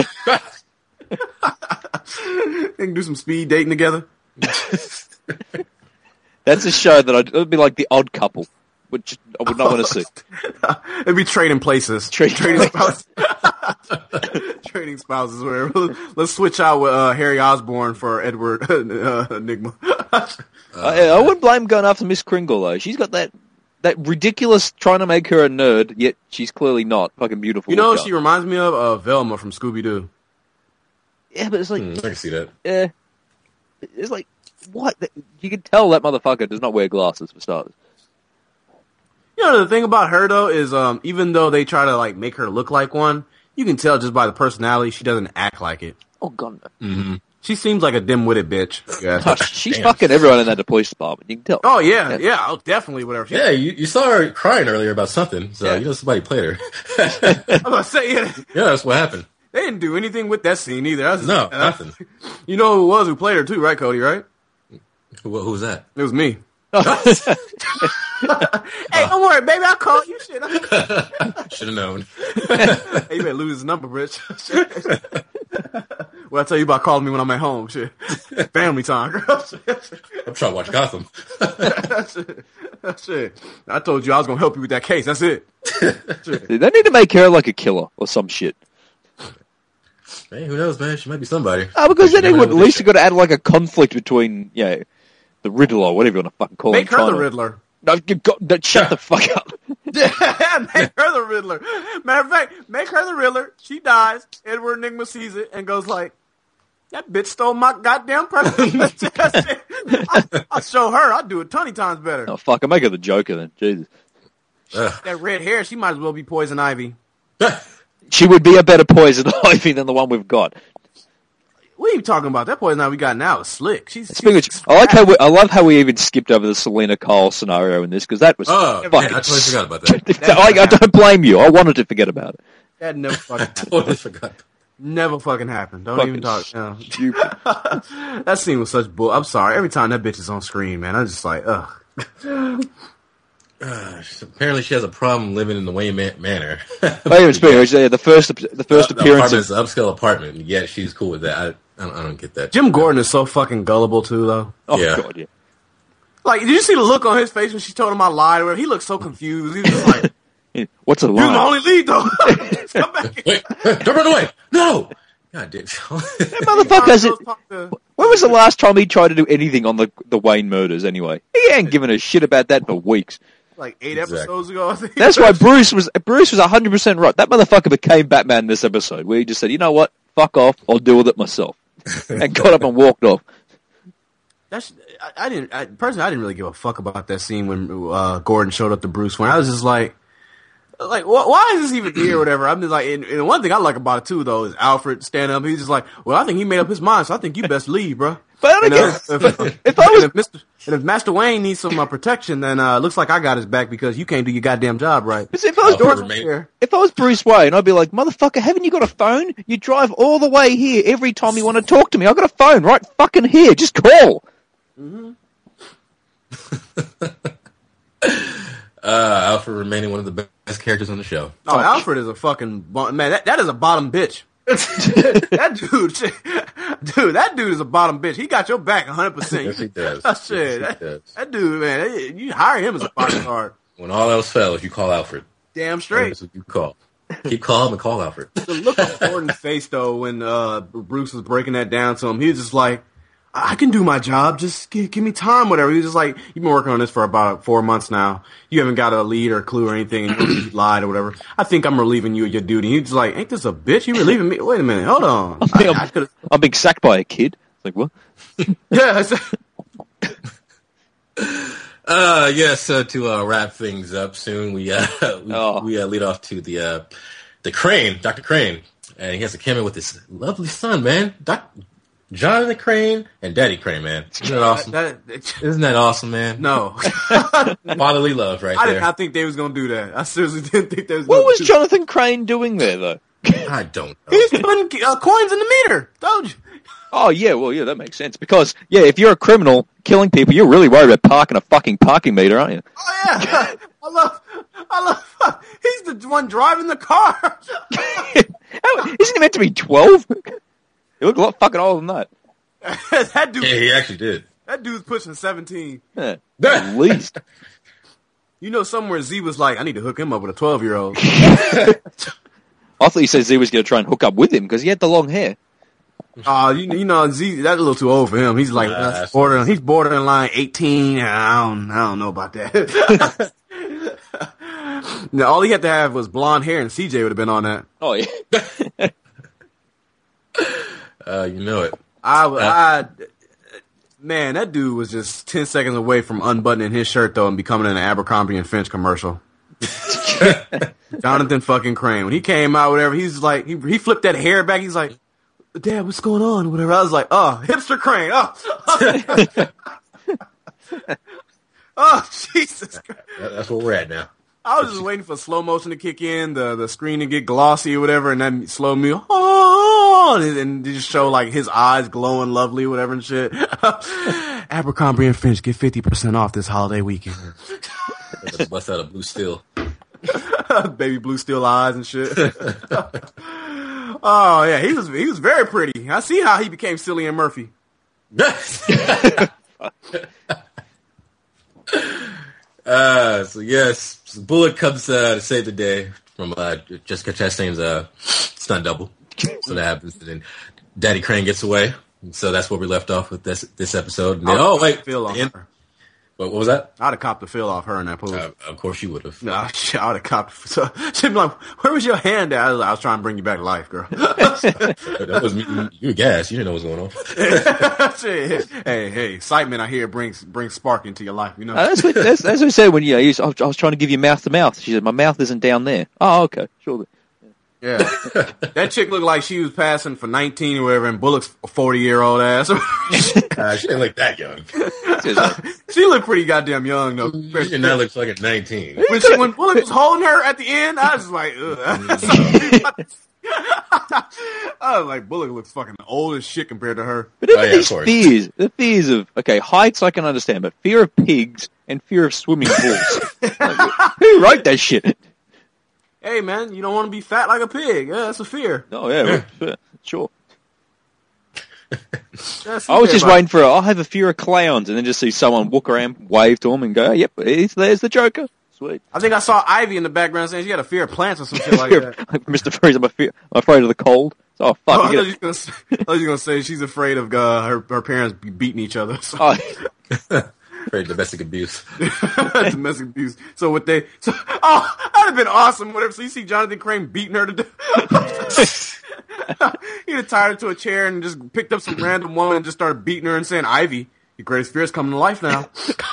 can do some speed dating together. That's a show that I'd, it would be like The Odd Couple, which I would not want to see. It'd be trading places. Trading, trading spouses. Trading spouses. Where let's switch out with uh, Harry Osborn for Edward uh, Nygma. I, I wouldn't blame going after Miss Kringle though. She's got that that ridiculous trying to make her a nerd, yet she's clearly not fucking beautiful. You know what she reminds me of? Uh, Velma from Scooby Doo. Yeah, but it's like mm, I can see that. Yeah, it's like what you can tell that motherfucker does not wear glasses for starters. You know the thing about her though is um even though they try to like make her look like one, you can tell just by the personality she doesn't act like it. Oh god. Mm-hmm. She seems like a dim-witted bitch. Yeah. Oh, she's Damn. fucking everyone in that police department. You can tell. Oh yeah, yeah, yeah oh, definitely whatever. Yeah, you, you saw her crying earlier about something, so yeah. you know somebody played her. I was gonna say yeah. Yeah, that's what happened. They didn't do anything with that scene either. Was, no, uh, nothing. You know who it was who played her too, right, Cody? Right? Who, who was that? It was me. Hey, don't worry, baby. I'll call you. Shit. Should have known. Hey, you better lose his number, bitch. Well, I tell you about calling me when I'm at home. Shit, family time, girl. I'm trying to watch Gotham. shit. Shit. I told you I was gonna help you with that case. That's it. Shit. They need to make her like a killer or some shit. Hey, who knows, man? She might be somebody. Oh, because then they would at least have got to add like a conflict between, you know, the Riddler or whatever you want to fucking call Make him. Make her the Riddler. No, you got, no, shut yeah. the fuck up. Yeah, make her the Riddler. Matter of fact, make her the Riddler. She dies. Edward Nygma sees it and goes like, that bitch stole my goddamn present. I'll, I'll show her. I'll do it twenty times better. Oh, fuck. I'll make her the Joker then. Jesus. Ugh. That red hair, she might as well be Poison Ivy. She would be a better Poison Ivy than the one we've got. What are you talking about? That Poison Ivy we got now is slick. She's, she's which, I like how we, I love how we even skipped over the Selena Kyle scenario in this because that was oh, fucking. Man, I totally forgot about that. that I, I don't blame you. I wanted to forget about it. That never fucking happened. I totally forgot. Never fucking happened. Don't fucking even talk. No. Stupid. That scene was such bull. I'm sorry. Every time that bitch is on screen, man, I'm just like, ugh. Uh, apparently, she has a problem living in the Wayne man- Manor. Wait, even speaking, yeah, the first, the first uh, appearance is an upscale apartment. Yeah, she's cool with that. I, I, don't, I don't get that. Jim Gordon is so fucking gullible too, though. Oh yeah. god, yeah. Like, did you see the look on his face when she told him I lied? Where he looked so confused. He was just like, "What's a lie? You're my only lead, though." Come back. Wait, don't run away! No. God damn. That motherfucker. When was the last time he tried to do anything on the the Wayne murders? Anyway, he ain't given a shit about that for weeks. Like eight exactly. episodes ago, I think. That's why Bruce was Bruce was one hundred percent right. That motherfucker became Batman in this episode, where he just said, "You know what? Fuck off. I'll deal with it myself," and got up and walked off. That's I, I didn't I, personally. I didn't really give a fuck about that scene when uh, Gordon showed up to Bruce Wayne. I was just like, like, wh- why is this even here or whatever? I'm just like, and, and one thing I like about it too, though, is Alfred stand up. He's just like, well, I think he made up his mind, so I think you best leave, bro. But you again, know, if, if, if, I was, and if, Mister, and if Master Wayne needs some uh, protection, then uh, looks like I got his back because you can't do your goddamn job right. If I was George, if I was Bruce Wayne, I'd be like, motherfucker, haven't you got a phone? You drive all the way here every time you want to talk to me. I've got a phone right fucking here. Just call. Mm-hmm. uh, Alfred remaining one of the best characters on the show. Oh, Alfred is a fucking man. That that is a bottom bitch. That dude, dude, that dude is a bottom bitch. He got your back one hundred percent. Yes, he does. Oh, shit. Yes, he that, does. that dude, man, you hire him as a bodyguard. When all else fails, you call Alfred. Damn straight. That's what you call. Keep calm and call Alfred. The look on Gordon's face, though, when uh, Bruce was breaking that down to him, he was just like, I can do my job. Just give, give me time, whatever. He was just like, you've been working on this for about four months now. You haven't got a lead or a clue or anything, and you lied or whatever. I think I'm relieving you of your duty. He's like, ain't this a bitch? You relieving me? Wait a minute. Hold on. I think I, I'm, I I'm being sacked by a kid. It's like, what? Yeah. uh, yes, so to uh, wrap things up soon, we uh, we, oh. we uh, lead off to the uh, the Crane, Doctor Crane. And he has a cameo with his lovely son, man. Doc- Jonathan Crane and Daddy Crane, man. Isn't that awesome? That, that, Isn't that awesome, man? No. Fatherly love right I there. did not think they was going to do that. I seriously didn't think they was What gonna was do Jonathan Crane doing there, though? I don't know. He's putting uh, coins in the meter. Told you. Oh, yeah, well, yeah, that makes sense. Because, yeah, if you're a criminal killing people, you're really worried about parking a fucking parking meter, aren't you? Oh, yeah. I love, I love, he's the one driving the car. Isn't he meant to be twelve? He looked a lot fucking older than that. That dude. Yeah, he actually did. That dude's pushing seventeen. Yeah, at least. You know, somewhere Z was like, I need to hook him up with a twelve-year-old. I thought he said Z was going to try and hook up with him because he had the long hair. Oh, uh, you, you know, Z, that's a little too old for him. He's like, uh, that's borderline, he's borderline eighteen. I don't, I don't know about that. Now, all he had to have was blonde hair, and C J would have been on that. Oh, yeah. uh, you know it. I, uh, I, man, that dude was just ten seconds away from unbuttoning his shirt, though, and becoming an Abercrombie and Finch commercial. Jonathan fucking Crane. When he came out, whatever, he's like, he, he flipped that hair back. He's like, Dad, what's going on? Whatever. I was like, oh, hipster Crane. Oh, oh Jesus Christ. That's where we're at now. I was just waiting for slow motion to kick in, the the screen to get glossy or whatever, and then slow mo, oh, and, and just show like his eyes glowing lovely, whatever and shit. Abercrombie and Finch get fifty percent off this holiday weekend. Bust out a blue steel. Baby blue steel eyes and shit. Oh yeah, he was he was very pretty. I see how he became Cillian Murphy. uh, so yes, so Bullock comes uh, to save the day from uh, Jessica Chastain's uh, stunt double. So that happens, and then Daddy Crane gets away. So that's where we left off with this this episode. And then, oh wait, feel on in, her. What, what was that? I'd have copped the feel off her in that pool. Uh, of course you would have. No, I'd have copped. So she'd be like, "Where was your hand at?" I was, I was trying to bring you back to life, girl. That was me. You were gas. You didn't know what was going on. hey, hey, excitement I hear brings brings spark into your life. You know. Uh, that's what that's, that's what I said when you. Know, you I was trying to give you mouth to mouth. She said, "My mouth isn't down there." Oh, okay, sure. Yeah, that chick looked like she was passing for nineteen or whatever, and Bullock's a forty-year-old ass. uh, she didn't look that young. She looked pretty goddamn young, though. She did not look like a nineteen. When, she, when Bullock was holding her at the end, I was like, ugh. I was like, Bullock looks fucking old as shit compared to her. But even oh, yeah, these fears, the fears of, okay, heights I can understand, but fear of pigs and fear of swimming pools. Like, who wrote that shit? Hey, man, you don't want to be fat like a pig. Yeah, that's a fear. Oh, yeah, yeah. Sure. I was just waiting for, a, I'll have a fear of clowns, and then just see someone walk around, wave to him, and go, oh, yep, there's the Joker. Sweet. I think I saw Ivy in the background saying she had a fear of plants or some shit like that. Mister Freeze, I'm, afraid, I'm afraid of the cold. Oh, fuck. Oh, I thought you were going to say she's afraid of uh, her, her parents beating each other. So. Oh. Afraid of domestic abuse. Domestic abuse. So what they... So, oh, that'd have been awesome. Whatever. So you see Jonathan Crane beating her to death. He'd have tied her to a chair and just picked up some random woman and just started beating her and saying, Ivy, your greatest fear is coming to life now.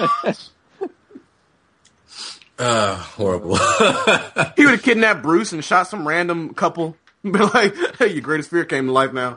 Uh, horrible. He would have kidnapped Bruce and shot some random couple. Be like, hey, your greatest fear came to life now.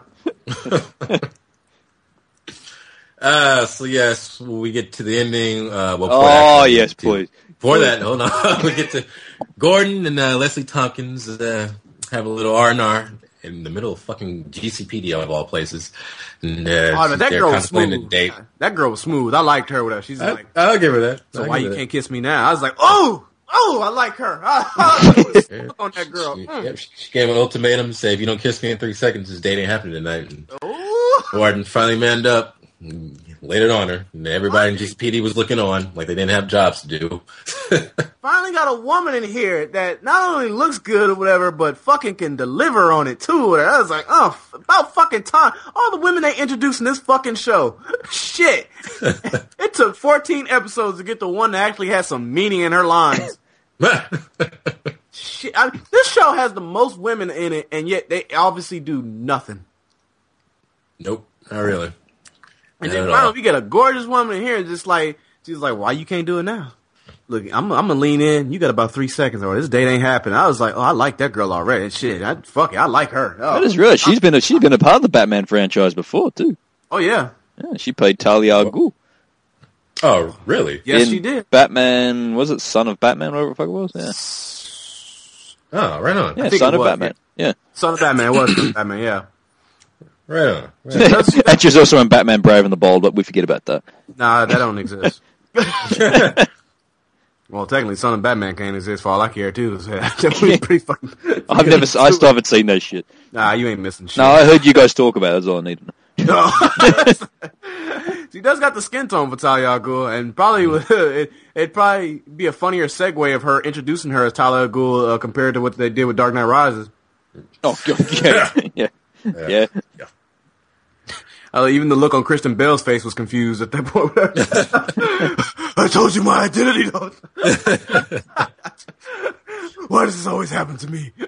uh, so yes, when we get to the ending. Uh, well, oh, yes, to, please. Before that, hold on. We get to Gordon and uh, Leslie Tompkins uh, have a little R and R in the middle of fucking G C P D of all places. And, uh, oh, that girl was smooth. Date. That girl was smooth. I liked her with her. She's I, like, I'll give her that. So I'll why you that. can't kiss me now? I was like, oh, oh, I like her. I was yeah. on that girl. She, mm. yeah, she gave an ultimatum, say if you don't kiss me in three seconds, this date ain't happening tonight. And Ooh. Gordon finally manned up. laid it on her. And everybody in G C P D was looking on like they didn't have jobs to do. Finally got a woman in here that not only looks good or whatever, but fucking can deliver on it too. I was like, oh, about fucking time. All the women they introduced in this fucking show. Shit. It took fourteen episodes to get the one that actually has some meaning in her lines. Shit. I mean, this show has the most women in it, and yet they obviously do nothing. Nope, not really. And then finally, we get a gorgeous woman in here, and just like she's like, "Why you can't do it now?" Look, I'm I'm gonna lean in. You got about three seconds, or this date ain't happening. I was like, "Oh, I like that girl already." Shit, I, fuck it, I like her. Oh. That is real. She's been a, she's been a part of the Batman franchise before too. Oh yeah, yeah. She played Talia al Ghul. Oh really? Yes, in she did. Batman, was it Son of Batman? Whatever the fuck it was. Yeah. Oh, right on. Yeah, Son of was, Batman. Yeah. yeah, Son of Batman. It was Son of Batman. Yeah. Right on. Right on. And she was also in Batman Brave and the Bold, but we forget about that. Nah, that don't exist. Well, technically, Son of Batman can't exist for all I care, too. So pretty fucking, I've never, I still haven't seen that shit. Nah, you ain't missing shit. No, I heard you guys talk about it. That's all I need to know. No. She does got the skin tone for Talia al Ghul, and probably would, it, it'd probably be a funnier segue of her introducing her as Talia al Ghul uh, compared to what they did with Dark Knight Rises. Oh, yeah. yeah. Yeah. yeah. yeah. Uh, even the look on Kristen Bell's face was confused at that point. I told you my identity, though. Why does this always happen to me?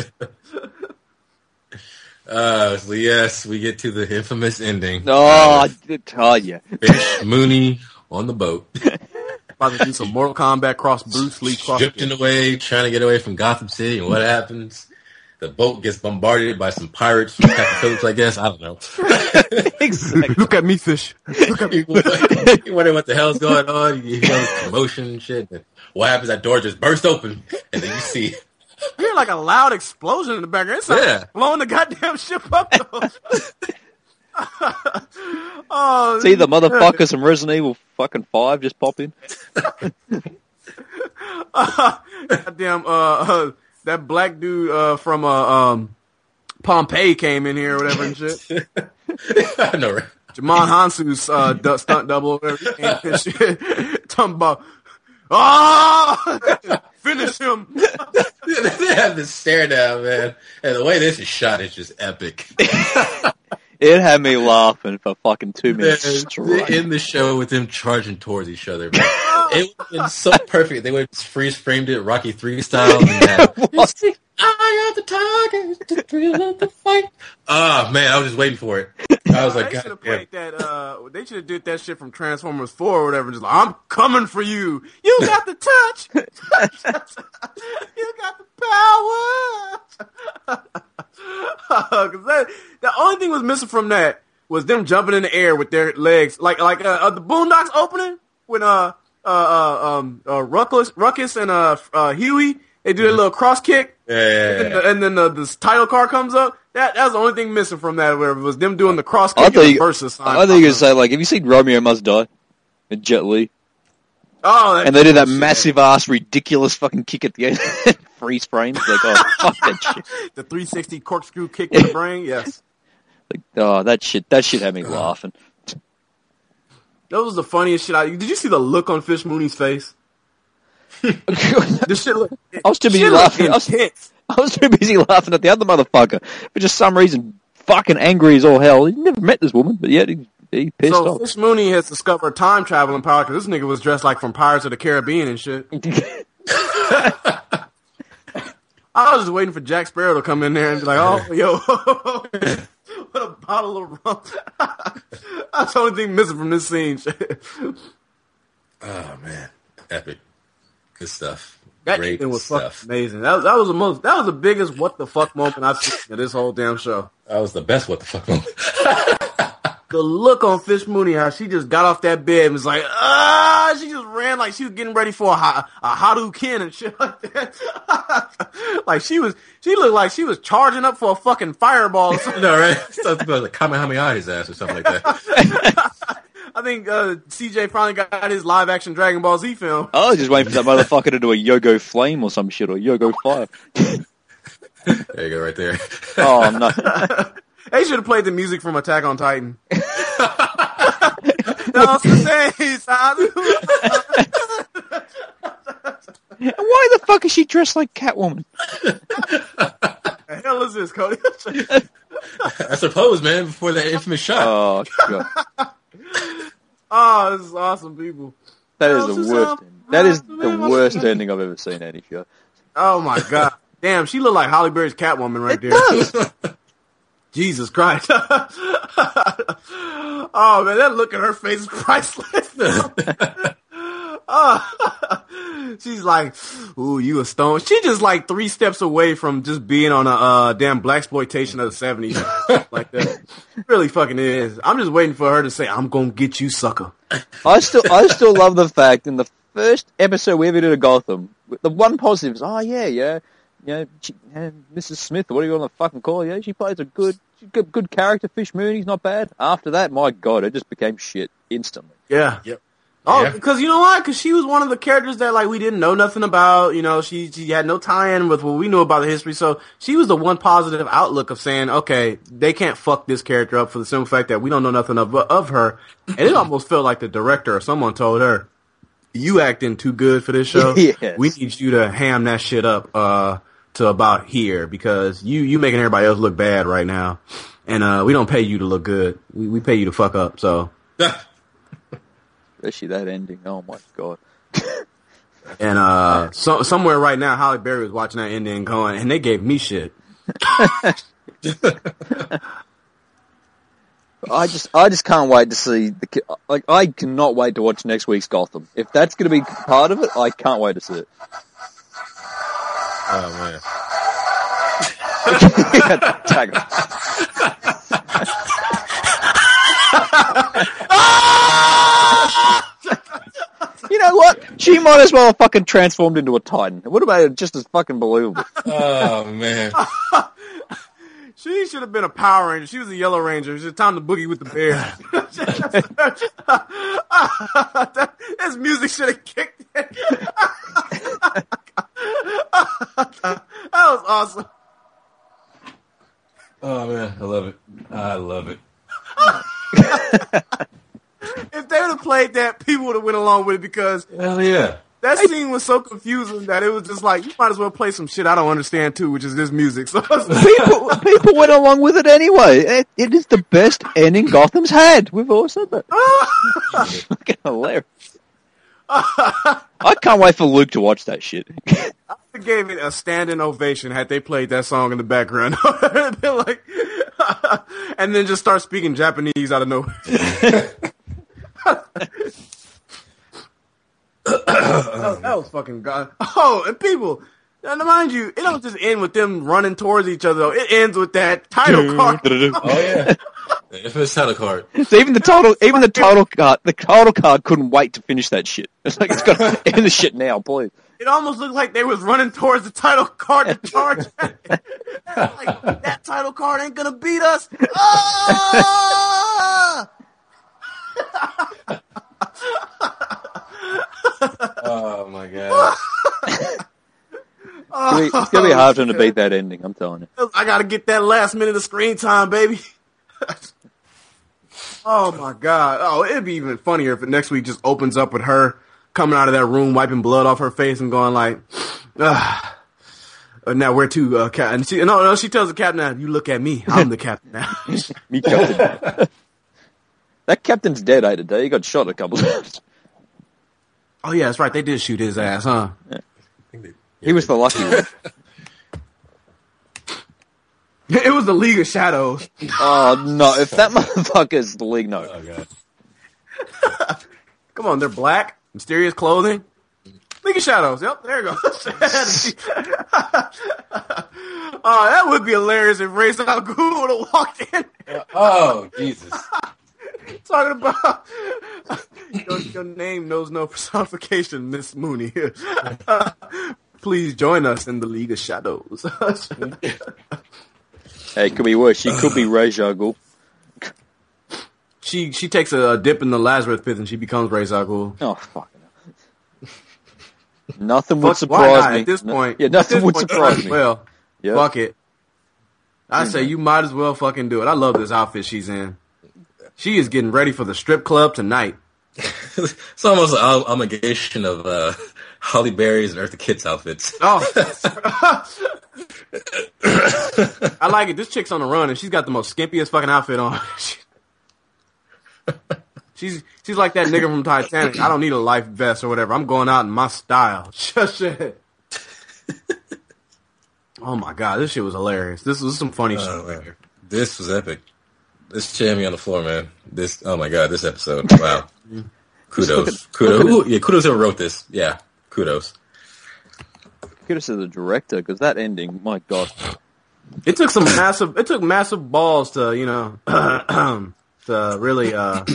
uh, so yes, we get to the infamous ending. Oh, uh, I did tell you. Fish Mooney on the boat. About to do some Mortal Kombat cross Bruce Lee cross. Drifting away, trying to get away from Gotham City, and what happens? The boat gets bombarded by some pirates from Captain Phillips, I guess. I don't know. Exactly. Look at me, fish. Look at me. You wonder what the hell's going on. You hear commotion and shit. And what happens? That door just bursts open, and then you see. You hear like a loud explosion in the background. It's like yeah. blowing the goddamn ship up. Oh, see the motherfuckers from Resident Evil fucking five just pop in. uh, goddamn. Uh. uh That black dude uh, from uh, um, Pompeii came in here or whatever and shit. I know, right? Jamon Hansu's uh, stunt double or whatever. And shit. Talking about, oh! Finish him! They have this stare down, man. And the way this is shot is just epic. It had me laughing for fucking two minutes straight. In the show with them charging towards each other, man. It would have been so perfect. They would have freeze framed it Rocky three style. And that, I am the target, the thrill of the fight. Oh man, I was just waiting for it. I was like, they should have played that. Uh, they should have did that shit from Transformers four or whatever. Just like, I'm coming for you. You got the touch. You got the power. Because that the only thing was missing from that was them jumping in the air with their legs, like like uh, uh, the Boondocks opening when uh. Uh, uh, um, uh, Ruckus, Ruckus and uh, uh, Huey, they do their little cross kick, yeah, yeah, yeah. and then, the, and then the, the title card comes up. That that's the only thing missing from that. Where it was them doing the cross kick and the versus sign. I think you could say like, have you seen Romeo Must Die? And Jet Li. Oh, and they did that massive ass, ridiculous fucking kick at the end, freeze frames. Like, oh fuck that shit. The three sixty corkscrew kick with the brain, yes. Like, oh, that shit, that shit had me laughing. That was the funniest shit. I, did you see the look on Fish Mooney's face? This shit look, I was too busy laughing. I was, I was too busy laughing at the other motherfucker for just some reason fucking angry as all hell. He never met this woman, but yet he, he pissed so off. Fish Mooney has discovered time traveling power because this nigga was dressed like from Pirates of the Caribbean and shit. I was just waiting for Jack Sparrow to come in there and be like, oh, yo. What a bottle of rum. That's the only thing missing from this scene. Oh, man. Epic. Good stuff. That Great thing was stuff. fucking amazing. That was, that was the most, that was the biggest what the fuck moment I've seen in this whole damn show. That was the best what the fuck moment. The look on Fish Mooney, how she just got off that bed and was like, ah, she just ran like she was getting ready for a, a Hadouken and shit like that. Like she was, she looked like she was charging up for a fucking fireball or something. No, right? Something about like Kamehameha his ass or something like that. I think uh, C J finally got his live action Dragon Ball Z film. I was just waiting for that motherfucker to do a Yogo Flame or some shit, or Yogo Fire. There you go, right there. Oh, no. They should have played the music from Attack on Titan. No se sabe. And why the fuck is she dressed like Catwoman? The hell is this, Cody? I suppose, man, before that infamous shot. Oh, God. Oh, this is awesome, people. That is the worst. That is the worst ending I've ever seen any show. Oh, my God. Damn, she looked like Halle Berry's Catwoman right there. Does. Jesus Christ. Oh, man, that look at her face is priceless. Oh, she's like, ooh, you a stone. She just like three steps away from just being on a uh, damn blaxploitation of the seventies. Like that. Really fucking is. I'm just waiting for her to say, I'm gonna get you, sucker. I still, I still love the fact in the first episode we ever did of Gotham, the one positive is, oh yeah, yeah, yeah, she, uh, Missus Smith, or what do you want to fucking call her? Yeah, she plays a good, good, good character. Fish Mooney's not bad. After that, my God, it just became shit instantly. Yeah. Yep. Oh, Yeah. because you know why? Because she was one of the characters that like we didn't know nothing about. You know, she she had no tie-in with what we knew about the history. So she was the one positive outlook of saying, okay, they can't fuck this character up for the simple fact that we don't know nothing of of her. And it almost felt like the director or someone told her, "You acting too good for this show. Yes. We need you to ham that shit up uh, to about here because you you making everybody else look bad right now, and uh, we don't pay you to look good. We we pay you to fuck up." So. Especially that ending. Oh my God. And uh, so, somewhere right now, Halle Berry was watching that ending and going, and they gave me shit. I just, I just can't wait to see the. Like, I cannot wait to watch next week's Gotham. If that's going to be part of it, I can't wait to see it. Oh man. Tag him. You know what? She might as well have fucking transformed into a Titan. It would have made it just as fucking believable. Oh man. She should have been a Power Ranger. She was a Yellow Ranger. It's time to boogie with the bear. that, this music should have kicked in. That was awesome. Oh man, I love it. I love it. If they would have played that, people would have went along with it because Hell yeah. that scene was so confusing that it was just like, you might as well play some shit I don't understand too, which is this music. So people, people went along with it anyway. It, it is the best ending Gotham's had. We've all said that. Fucking hilarious. I can't wait for Luke to watch that shit. I gave it a standing ovation had they played that song in the background. They're like, and then just start speaking Japanese out of nowhere. that, that was fucking god. Oh, and people, now mind you, it don't just end with them running towards each other. Though. It ends with that title card. Oh yeah. If it's title card. So even the title, even the title card, the title card couldn't wait to finish that shit. It's like, it's got to end the shit now, please. It almost looked like they was running towards the title card to charge. Like, that title card ain't gonna beat us. Ah! Oh my god. It's gonna be, it's gonna be hard for him to beat that ending, I'm telling you. I gotta get that last minute of screen time, baby. Oh my god. Oh, it'd be even funnier if it next week just opens up with her coming out of that room, wiping blood off her face and going like, ah. Now where to, uh, Cap? And she, no, no, she tells the captain, now, you look at me. I'm the captain now. Me captain. That captain's dead, eh, today. He got shot a couple times. Oh yeah, that's right. They did shoot his ass, huh? Yeah. He was the lucky one. It was the League of Shadows. Oh no, if that motherfucker's the League, no. Oh god. Come on, they're black, mysterious clothing. League of Shadows. Yep, there you go. Oh, that would be hilarious if Ra's al Ghul would have walked in. Oh Jesus. Talking about your, your name knows no personification, Miss Mooney. Please join us in the League of Shadows. Hey, it could be worse. She could be Ra's al Ghul. She she takes a, a dip in the Lazarus pit and she becomes Ra's al Ghul. Oh fuck. Nothing would Fuck, surprise why not me. at this point. Yeah, nothing this would point, surprise might as me. Well, Yep. fuck it. I Mm-hmm. say you might as well fucking do it. I love this outfit she's in. She is getting ready for the strip club tonight. It's almost an amalgamation of uh, Holly Berry's and Eartha Kitt's outfits. Oh, I like it. This chick's on the run, and she's got the most skimpiest fucking outfit on. she's she's like that nigga from Titanic. I don't need a life vest or whatever. I'm going out in my style. Shit. Oh my god, this shit was hilarious. This was some funny oh, shit. Man. This was epic. This jammed me on the floor, man. This, oh my god, this episode. Wow. Kudos. At, kudos. Who, yeah, kudos whoever wrote this. Yeah, kudos. Kudos to the director, because that ending, my god. It took some massive, it took massive balls to, you know, to really, uh,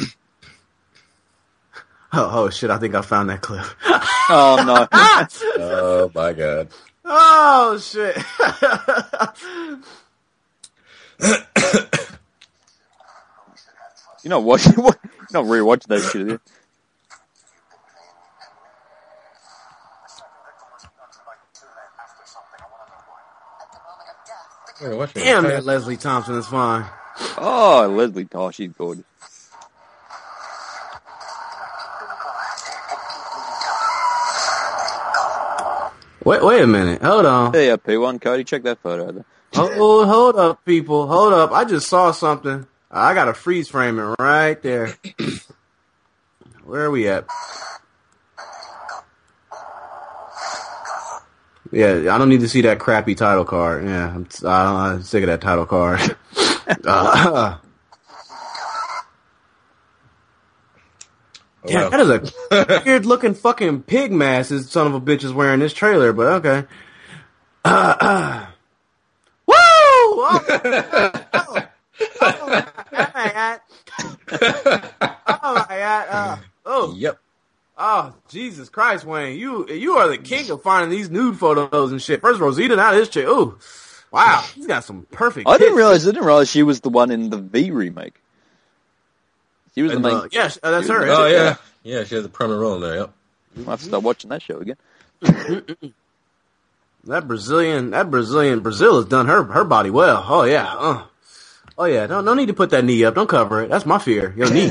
oh, oh shit, I think I found that clip. Oh no. Oh my god. Oh shit. You're not watching, you're not rewatching that shit, are you? Wait, damn, that Leslie Thompson is fine. Oh, Leslie, oh, she's gorgeous. Wait, wait a minute. Hold on. Hey, P one, Cody, check that photo out there. Oh, hold up, people. Hold up. I just saw something. I got to freeze frame it right there. Where are we at? Yeah, I don't need to see that crappy title card. Yeah, I'm, I'm sick of that title card. uh, yeah, that is a weird-looking fucking pig mask this son of a bitch is wearing this trailer, but okay. Uh, uh. Woo! Oh, oh, oh my god. Oh my god. Uh, oh. Yep. Oh, Jesus Christ, Wayne. You you are the king of finding these nude photos and shit. First Rosita, now this chick. Ooh. Wow. He's got some perfect I didn't hits. realize I didn't realize she was the one in the V remake. She was And, the main. uh, yeah, that's her. Oh yeah. Yeah, she has a prominent role in there, yep. I have to start watching that show again. That Brazilian, that Brazilian, Brazil has done her her body well. Oh yeah, uh. oh yeah. Don't no need to put that knee up. Don't cover it. That's my fear. Your knee.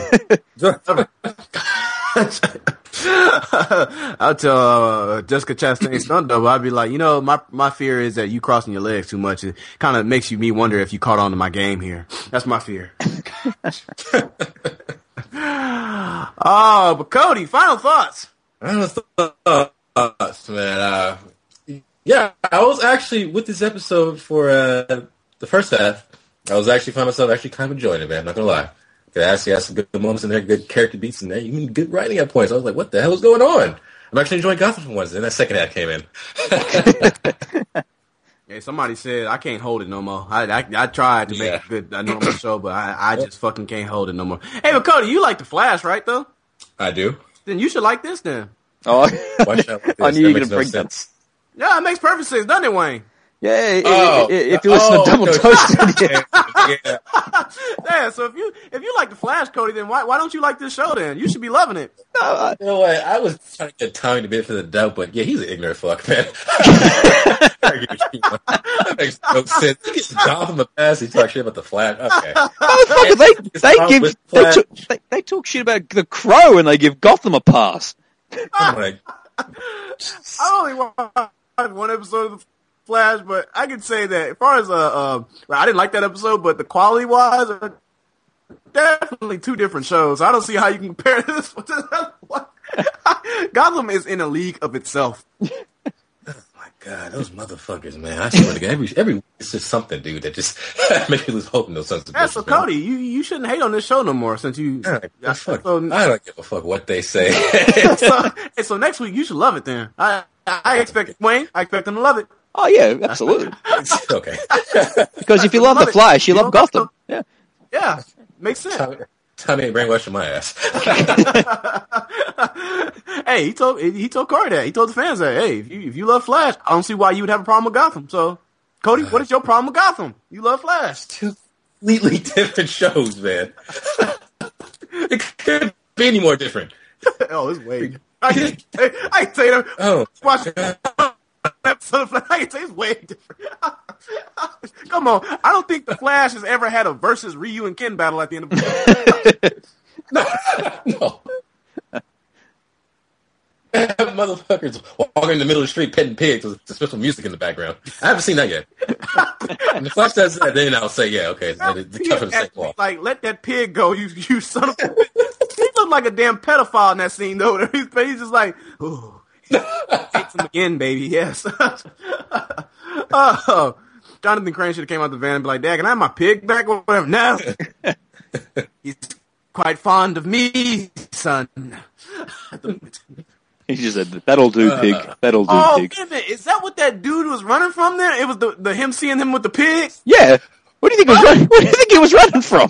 I'll tell uh, Jessica Chastain's stunt double. I'd be like, you know, my my fear is that you crossing your legs too much. It kind of makes you me wonder if you caught on to my game here. That's my fear. Oh, but Cody, final thoughts. Final thoughts, man. Uh, yeah, I was actually with this episode for uh, the first half. I was actually found myself actually kind of enjoying it, man. I'm not gonna lie. It actually has some good moments in there, good character beats in there, even good writing at points. I was like, what the hell is going on? I'm actually enjoying Gotham for once, and that second half came in. Yeah, somebody said I can't hold it no more. I I, I tried to make Yeah. a good a normal show, but I, I just fucking can't hold it no more. Hey, but Cody, you like the Flash, right? Though, I do. then you should like this. Then, Oh, Watch out with I this. knew you That were makes going to no bring sense. yeah, it makes perfect sense, doesn't it, Wayne? Yeah, i- Oh, i- if you listen oh, to Double no. Toasted, yeah. Yeah. Yeah. So if you if you like the Flash, Cody, then why why don't you like this show? Then you should be loving it. You know what? I was trying to get Tommy to bit for the doubt, but yeah, he's an ignorant fuck, man. That makes no sense. He gets Gotham a pass. He talks shit about the Flash. Okay. Motherfucker, they, they, It's give, with they, Flash. talk, they, they talk shit about the Crow and they give Gotham a pass. I'm like, I only watched one episode of the Flash, but I can say that as far as uh, uh I didn't like that episode, but the quality wise, are definitely two different shows. I don't see how you can compare this with this one. Gotham is in a league of itself. God, those motherfuckers, man. I swear to God, every, every, it's just something, dude, that just makes me lose hope in those sons of Yeah, bitches, so man. Cody, you you shouldn't hate on this show no more since you. I don't, give a fuck. so, I don't give a fuck what they say. so, and so next week you should love it. Then I I expect Wayne. I expect him to love it. Oh, yeah, absolutely. Okay. Because if you love The Flash, you love Gotham. Yeah. Yeah, makes sense. Tommy, Tommy ain't brainwashing my ass. Hey, he told he told Corey that. He told the fans that. Hey, if you if you love Flash, I don't see why you would have a problem with Gotham. So, Cody, what is your problem with Gotham? You love Flash. Two completely different shows, man. It couldn't be any more different. Oh, it's way. I can I can tell you that. Oh, Watch episode of Flash. I can tell you it's way different. Come on, I don't think the Flash has ever had a versus Ryu and Ken battle at the end of the no, no. Motherfuckers walking in the middle of the street petting pigs with special music in the background. I haven't seen that yet. And if Flash does that, then I'll say, yeah, okay. The, the tough of the same cloth. Like, let that pig go, you you son of a bitch. He looked like a damn pedophile in that scene, though. He's, he's just like, ooh. Takes him again, baby, yes. Oh, Jonathan Crane should have came out the van and be like, Dad, can I have my pig back or whatever? No. He's quite fond of me, son. He just said, that'll do, pig. That'll do, oh, pig. Oh, wait a minute. Is that what that dude was running from there? It was the, the him seeing him with the pig? Yeah. What do you think he was running, what do you think he was running from?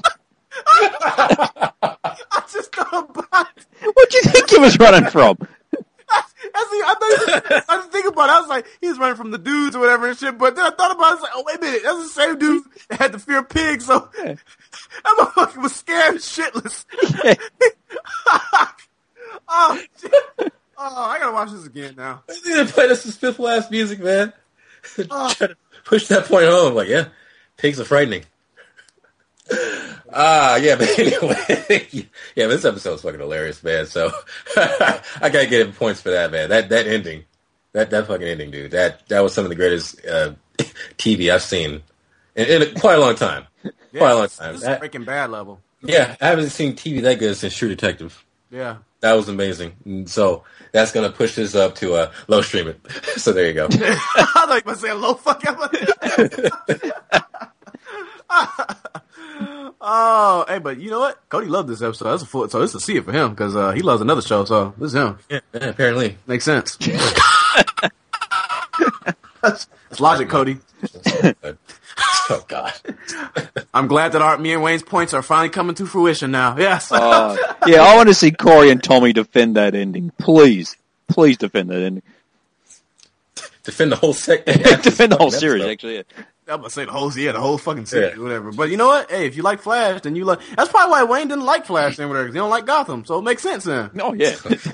I just thought about it. What do you think he was running from? I, I, thought, I didn't think about it. I was like, he was running from the dudes or whatever and shit. But then I thought about it. I was like, oh, wait a minute. That's the same dude that had the fear of pigs. So yeah. That motherfucker was scared shitless. Yeah. Oh, shit. Oh, I gotta watch this again now. I need to play this Fifth Last music, man. Oh. Try to push that point home. Like, yeah, pigs are frightening. Ah, uh, yeah, but anyway, yeah, this episode's fucking hilarious, man. So I gotta give him points for that, man. That that ending, that that fucking ending, dude. That that was some of the greatest uh, T V I've seen in, in quite a long time. Yeah, quite a long time. This is Breaking Bad level. Yeah, I haven't seen T V that good since True Detective. Yeah. That was amazing. And so that's going to push this up to a uh, low stream it. So there you go. I thought you were going to say a low fuck. Oh, hey, but you know what? Cody loved this episode. That's a full, so this is a see it for him because uh, he loves another show. So this is him. Yeah, yeah apparently. Makes sense. That's logic, Cody. Oh, God. I'm glad that our, me and Wayne's points are finally coming to fruition now. Yes. uh, yeah, I want to see Corey and Tommy defend that ending. Please. Please defend that ending. Defend the whole se- Defend the whole series, actually, yeah. I'm gonna say the whole, yeah, the whole fucking series, yeah. Whatever. But you know what? Hey, if you like Flash, then you like. That's probably why Wayne didn't like Flash then, whatever. Because he don't like Gotham, so it makes sense then. Oh yeah.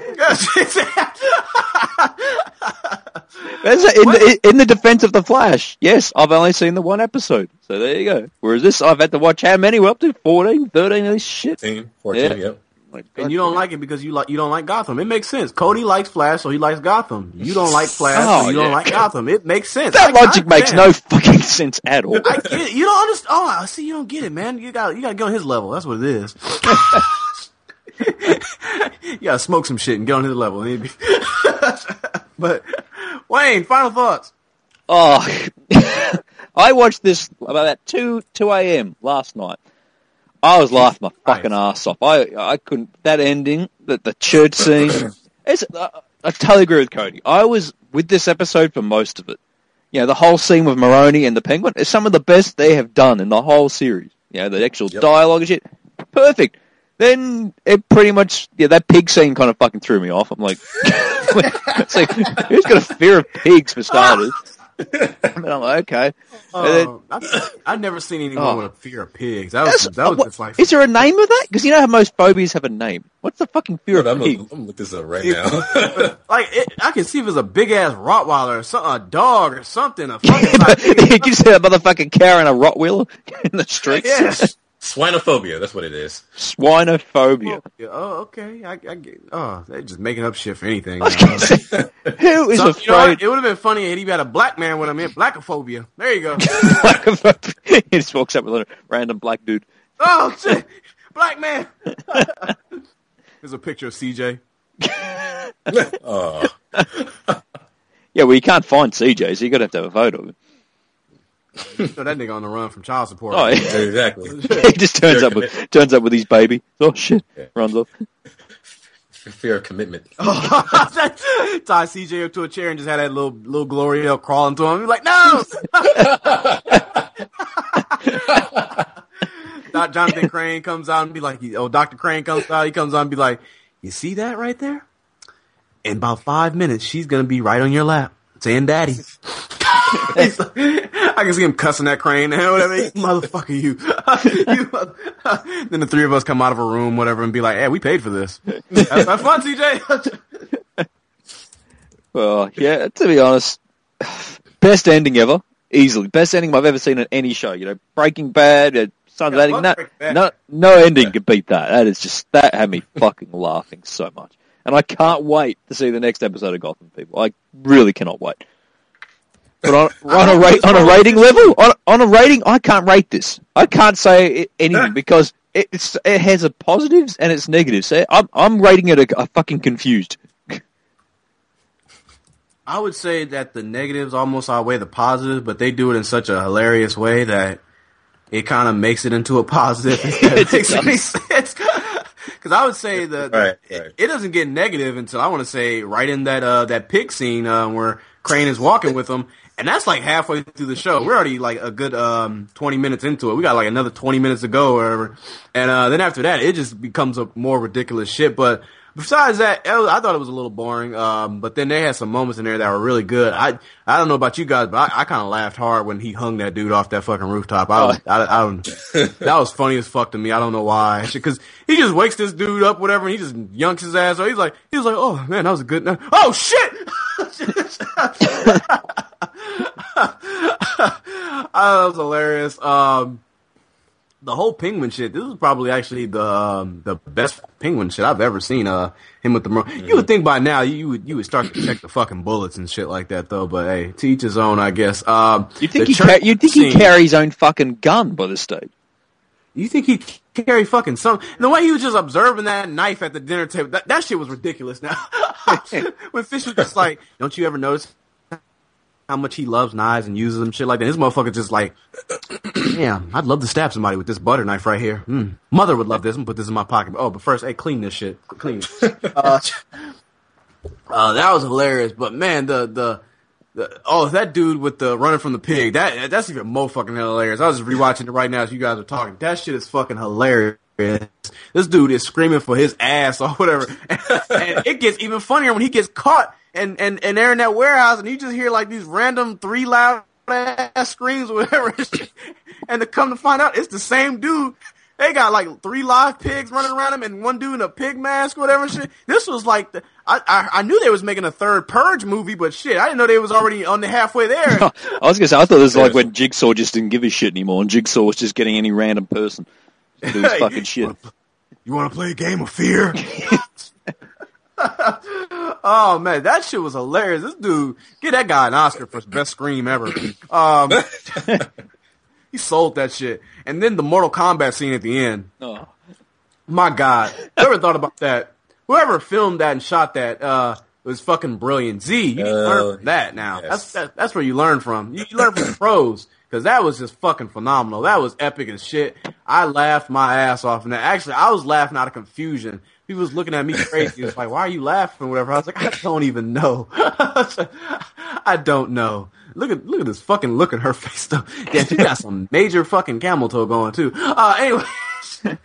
in, the, in the defense of the Flash, yes, I've only seen the one episode, so there you go. Whereas this, I've had to watch how many? We're up to fourteen, thirteen of this shit. fourteen, fourteen, yeah. Yep. Like, and you don't like it because you like you don't like Gotham. It makes sense. Cody likes Flash, so he likes Gotham. You don't like Flash, oh, so you yeah. don't like Gotham. It makes sense. That I, logic I makes no fucking sense at all. I get it. You don't understand. Oh, I see. You don't get it, man. You got you got to get on his level. That's what it is. You got to smoke some shit and get on his level. But Wayne, final thoughts. Oh, I watched this about at two two a m last night. I was laughing my fucking nice. ass off. I I couldn't. That ending, the, the church scene. It's, uh, I totally agree with Cody. I was with this episode for most of it. You know, the whole scene with Maroni and the Penguin is some of the best they have done in the whole series. You know, the actual yep. dialogue and shit. Perfect. Then it pretty much, yeah, that pig scene kind of fucking threw me off. I'm like, it's like who's got a fear of pigs for starters? And I'm like, okay. Oh, then, I've, I've never seen anyone oh. with a fear of pigs. That was, that was what, just like. Is there a name of that? Because you know how most phobias have a name. What's the fucking fear Dude, of I'm pigs? Gonna, I'm gonna look this up right now. Like, it, I can see if it's a big ass Rottweiler or something, a dog or something. A fucking you can see that motherfucking carrying a Rottweiler in the streets. Yes. Swinophobia, that's what it is. Swinophobia. Oh, okay. I, I get. Oh, they're just making up shit for anything. Who is so, afraid? You know, it would have been funny if he had a black man with him in blackophobia. There you go. Blackophobia. He just walks up with a random black dude. Oh shit, black man. There's a picture of C J. Oh. Yeah, well, you can't find C J, so you got to have to have a photo of him. So that nigga on the run from child support. Oh, yeah. Exactly. He just turns up with turns up with his baby. Oh shit! Yeah. Runs off. Fear of commitment. Oh, tie C J up to a chair and just had that little little Gloria crawling to him. He's like, no. Jonathan Crane comes out and be like, oh, Doctor Crane comes out. He comes out and be like, you see that right there? In about five minutes, she's gonna be right on your lap, saying, "Daddy." Like, I can see him cussing that Crane and whatever. Motherfucker, you. you mother- Then the three of us come out of a room, whatever, and be like, hey, we paid for this. That's, that's fun, C J. Well, yeah, to be honest, best ending ever. Easily. Best ending I've ever seen in any show. You know, Breaking Bad, uh, Sons of Anarchy. No, no, no ending could beat that. That is just, that had me fucking laughing so much. and I can't wait to see the next episode of Gotham. People, I really cannot wait. But on, on a rate, on a rating level, on, on a rating, I can't rate this. I can't say anything because it, it's, it has a positives and its negatives. So I'm I'm rating it a, a fucking confused. I would say that the negatives almost outweigh the positives, but they do it in such a hilarious way that it kind of makes it into a positive. If that makes any sense. Because I would say the, the right, it, right. it doesn't get negative until I want to say right in that uh, that pig scene uh, where Crane is walking with him. And that's like halfway through the show. We're already like a good um, twenty minutes into it. We got like another twenty minutes to go or whatever. And uh, then after that, it just becomes a more ridiculous shit. But besides that, it was, I thought it was a little boring. Um, but then they had some moments in there that were really good. I I don't know about you guys, but I, I kind of laughed hard when he hung that dude off that fucking rooftop. I, was, I, I, I don't. That was funny as fuck to me. I don't know why. Because he just wakes this dude up, whatever, and he just yunks his ass. So he's like, he was like, oh man, that was a good night. Oh shit! Oh, that was hilarious. Um, the whole penguin shit. This is probably actually the um, the best penguin shit I've ever seen. Uh, him with the mm-hmm. You would think by now you would you would start to check the fucking bullets and shit like that though. But hey, to each his own, I guess. Um, you think he ca- you think he carries his own fucking gun by this stage? You think he carry fucking something? The way he was just observing that knife at the dinner table, that, that shit was ridiculous. Now, when Fish was just like, "Don't you ever notice how much he loves knives and uses them, shit like that?" This motherfucker just like, "Yeah, I'd love to stab somebody with this butter knife right here. Mm. Mother would love this. I'm gonna put this in my pocket. Oh, but first, hey, clean this shit. Clean it." uh, uh, that was hilarious. But man, the the. The, oh, that dude with the running from the pig, that that's even more fucking hilarious. I was just rewatching it right now as you guys are talking. That shit is fucking hilarious. This dude is screaming for his ass or whatever. And, and it gets even funnier when he gets caught and, and, and they're in that warehouse and you just hear like these random three loud ass screams or whatever. And to come to find out, it's the same dude. They got like three live pigs running around him and one dude in a pig mask or whatever shit. This was like, the, I, I I knew they was making a third Purge movie, but shit, I didn't know they was already on the halfway there. I was gonna say, I thought this was like when Jigsaw just didn't give a shit anymore and Jigsaw was just getting any random person to do his fucking shit. You wanna play a game of fear? Oh man, that shit was hilarious. This dude, get that guy an Oscar for best scream ever. Um, he sold that shit. And then the Mortal Kombat scene at the end. Oh. My God. Whoever thought about that? Whoever filmed that and shot that uh, was fucking brilliant. Z, you need to learn from that now. Yes. That's that, that's where you learn from. You, you learn from the pros. Because that was just fucking phenomenal. That was epic as shit. I laughed my ass off. And actually, I was laughing out of confusion. People was looking at me crazy. It's like, why are you laughing or whatever? I was like, I don't even know. I don't know. Look at look at this fucking look at her face though. Yeah, she got some major fucking camel toe going too. Uh, anyway,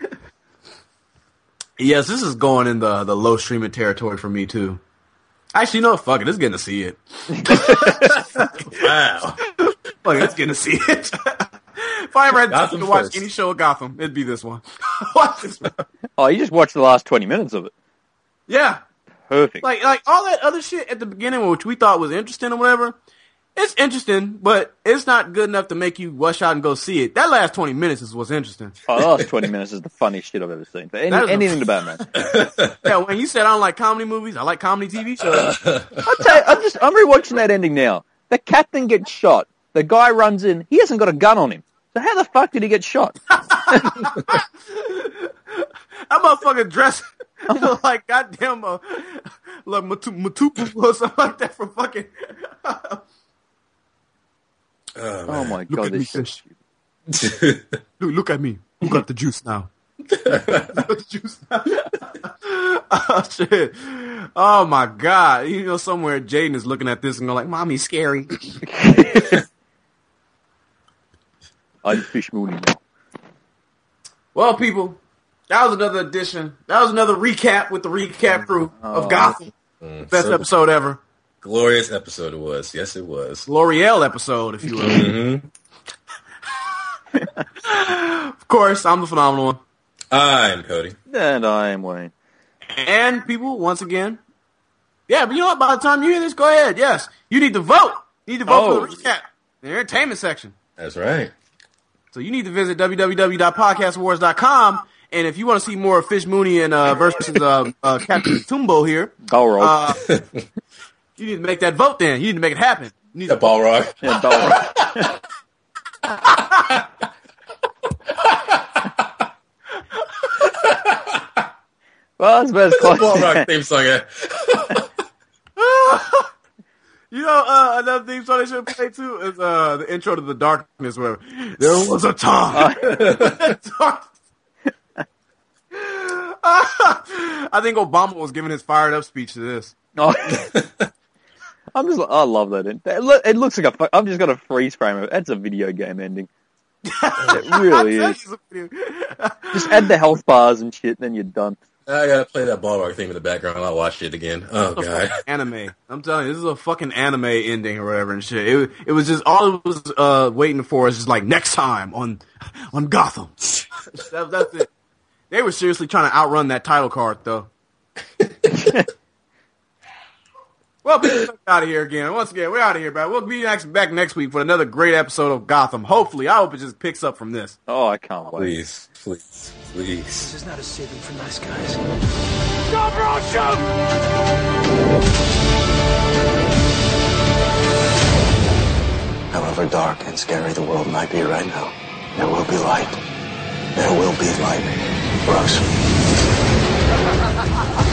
yes, this is going in the the low streaming territory for me too. Actually, no, fuck it, it's getting to see it. Wow, fuck it, it's getting to see it. If I ever had to watch first. any show of Gotham, it'd be this one. Watch this one. Oh, you just watched the last twenty minutes of it. Yeah, perfect. Like like all that other shit at the beginning, which we thought was interesting or whatever. It's interesting, but it's not good enough to make you rush out and go see it. That last twenty minutes is what's interesting. Oh, the last twenty minutes is the funniest shit I've ever seen. But any, anything a... about man. Yeah, when you said I don't like comedy movies, I like comedy T V shows. I'll tell you, I'm just I'm rewatching that ending now. The captain gets shot. The guy runs in. He hasn't got a gun on him. So how the fuck did he get shot? That motherfucker dressed like goddamn uh, like Matupu or something like that from fucking. Oh, oh my look god! At this me, shit. look, look at me. Who got the juice now? Who got the juice now? Oh shit! Oh my god! You know, somewhere Jaden is looking at this and going like, "Mommy's scary." I'm fish mooning now. Well, people, that was another edition. That was another recap with the recap crew of oh, Gotham. Mm, Best so episode ever. Glorious episode it was. Yes, it was. L'Oreal episode, if you will. Mm-hmm. Of course, I'm the phenomenal one. I'm Cody. And I'm Wayne. And people, once again, yeah, but you know what? By the time you hear this, go ahead. Yes, you need to vote. You need to vote oh. for the recap, the entertainment section. That's right. So you need to visit w w w dot podcast awards dot com And if you want to see more Fish Mooney and uh, versus uh, uh, Captain Tumbo here, Balrog. Uh, you need to make that vote. Then you need to make it happen. You need yeah, Balrog. Yeah, Balrog. Well, that's about as close. Balrog theme song. Yeah. You know, uh, another theme song they should play too is uh, the intro to The Darkness, where there was a time. I think Obama was giving his fired up speech to this. Oh. I'm just, I love that. It, it looks like a. I'm just gonna freeze frame of it. That's a video game ending. It really is. Just add the health bars and shit, then you're done. I gotta play that Balrog theme in the background. I'll watch it again. Oh god, anime. I'm telling you, this is a fucking anime ending or whatever and shit. It it was just all it was uh, waiting for is just like next time on on Gotham. that, that's it. They were seriously trying to outrun that title card though. Well, we're out of here again. Once again, we're out of here, man. We'll be next, back next week for another great episode of Gotham. Hopefully, I hope it just picks up from this. Oh, I can't wait. Please, please, please. This is not a saving for nice guys. Go, bro, shoot! However dark and scary the world might be right now, there will be light. There will be light. Bruce.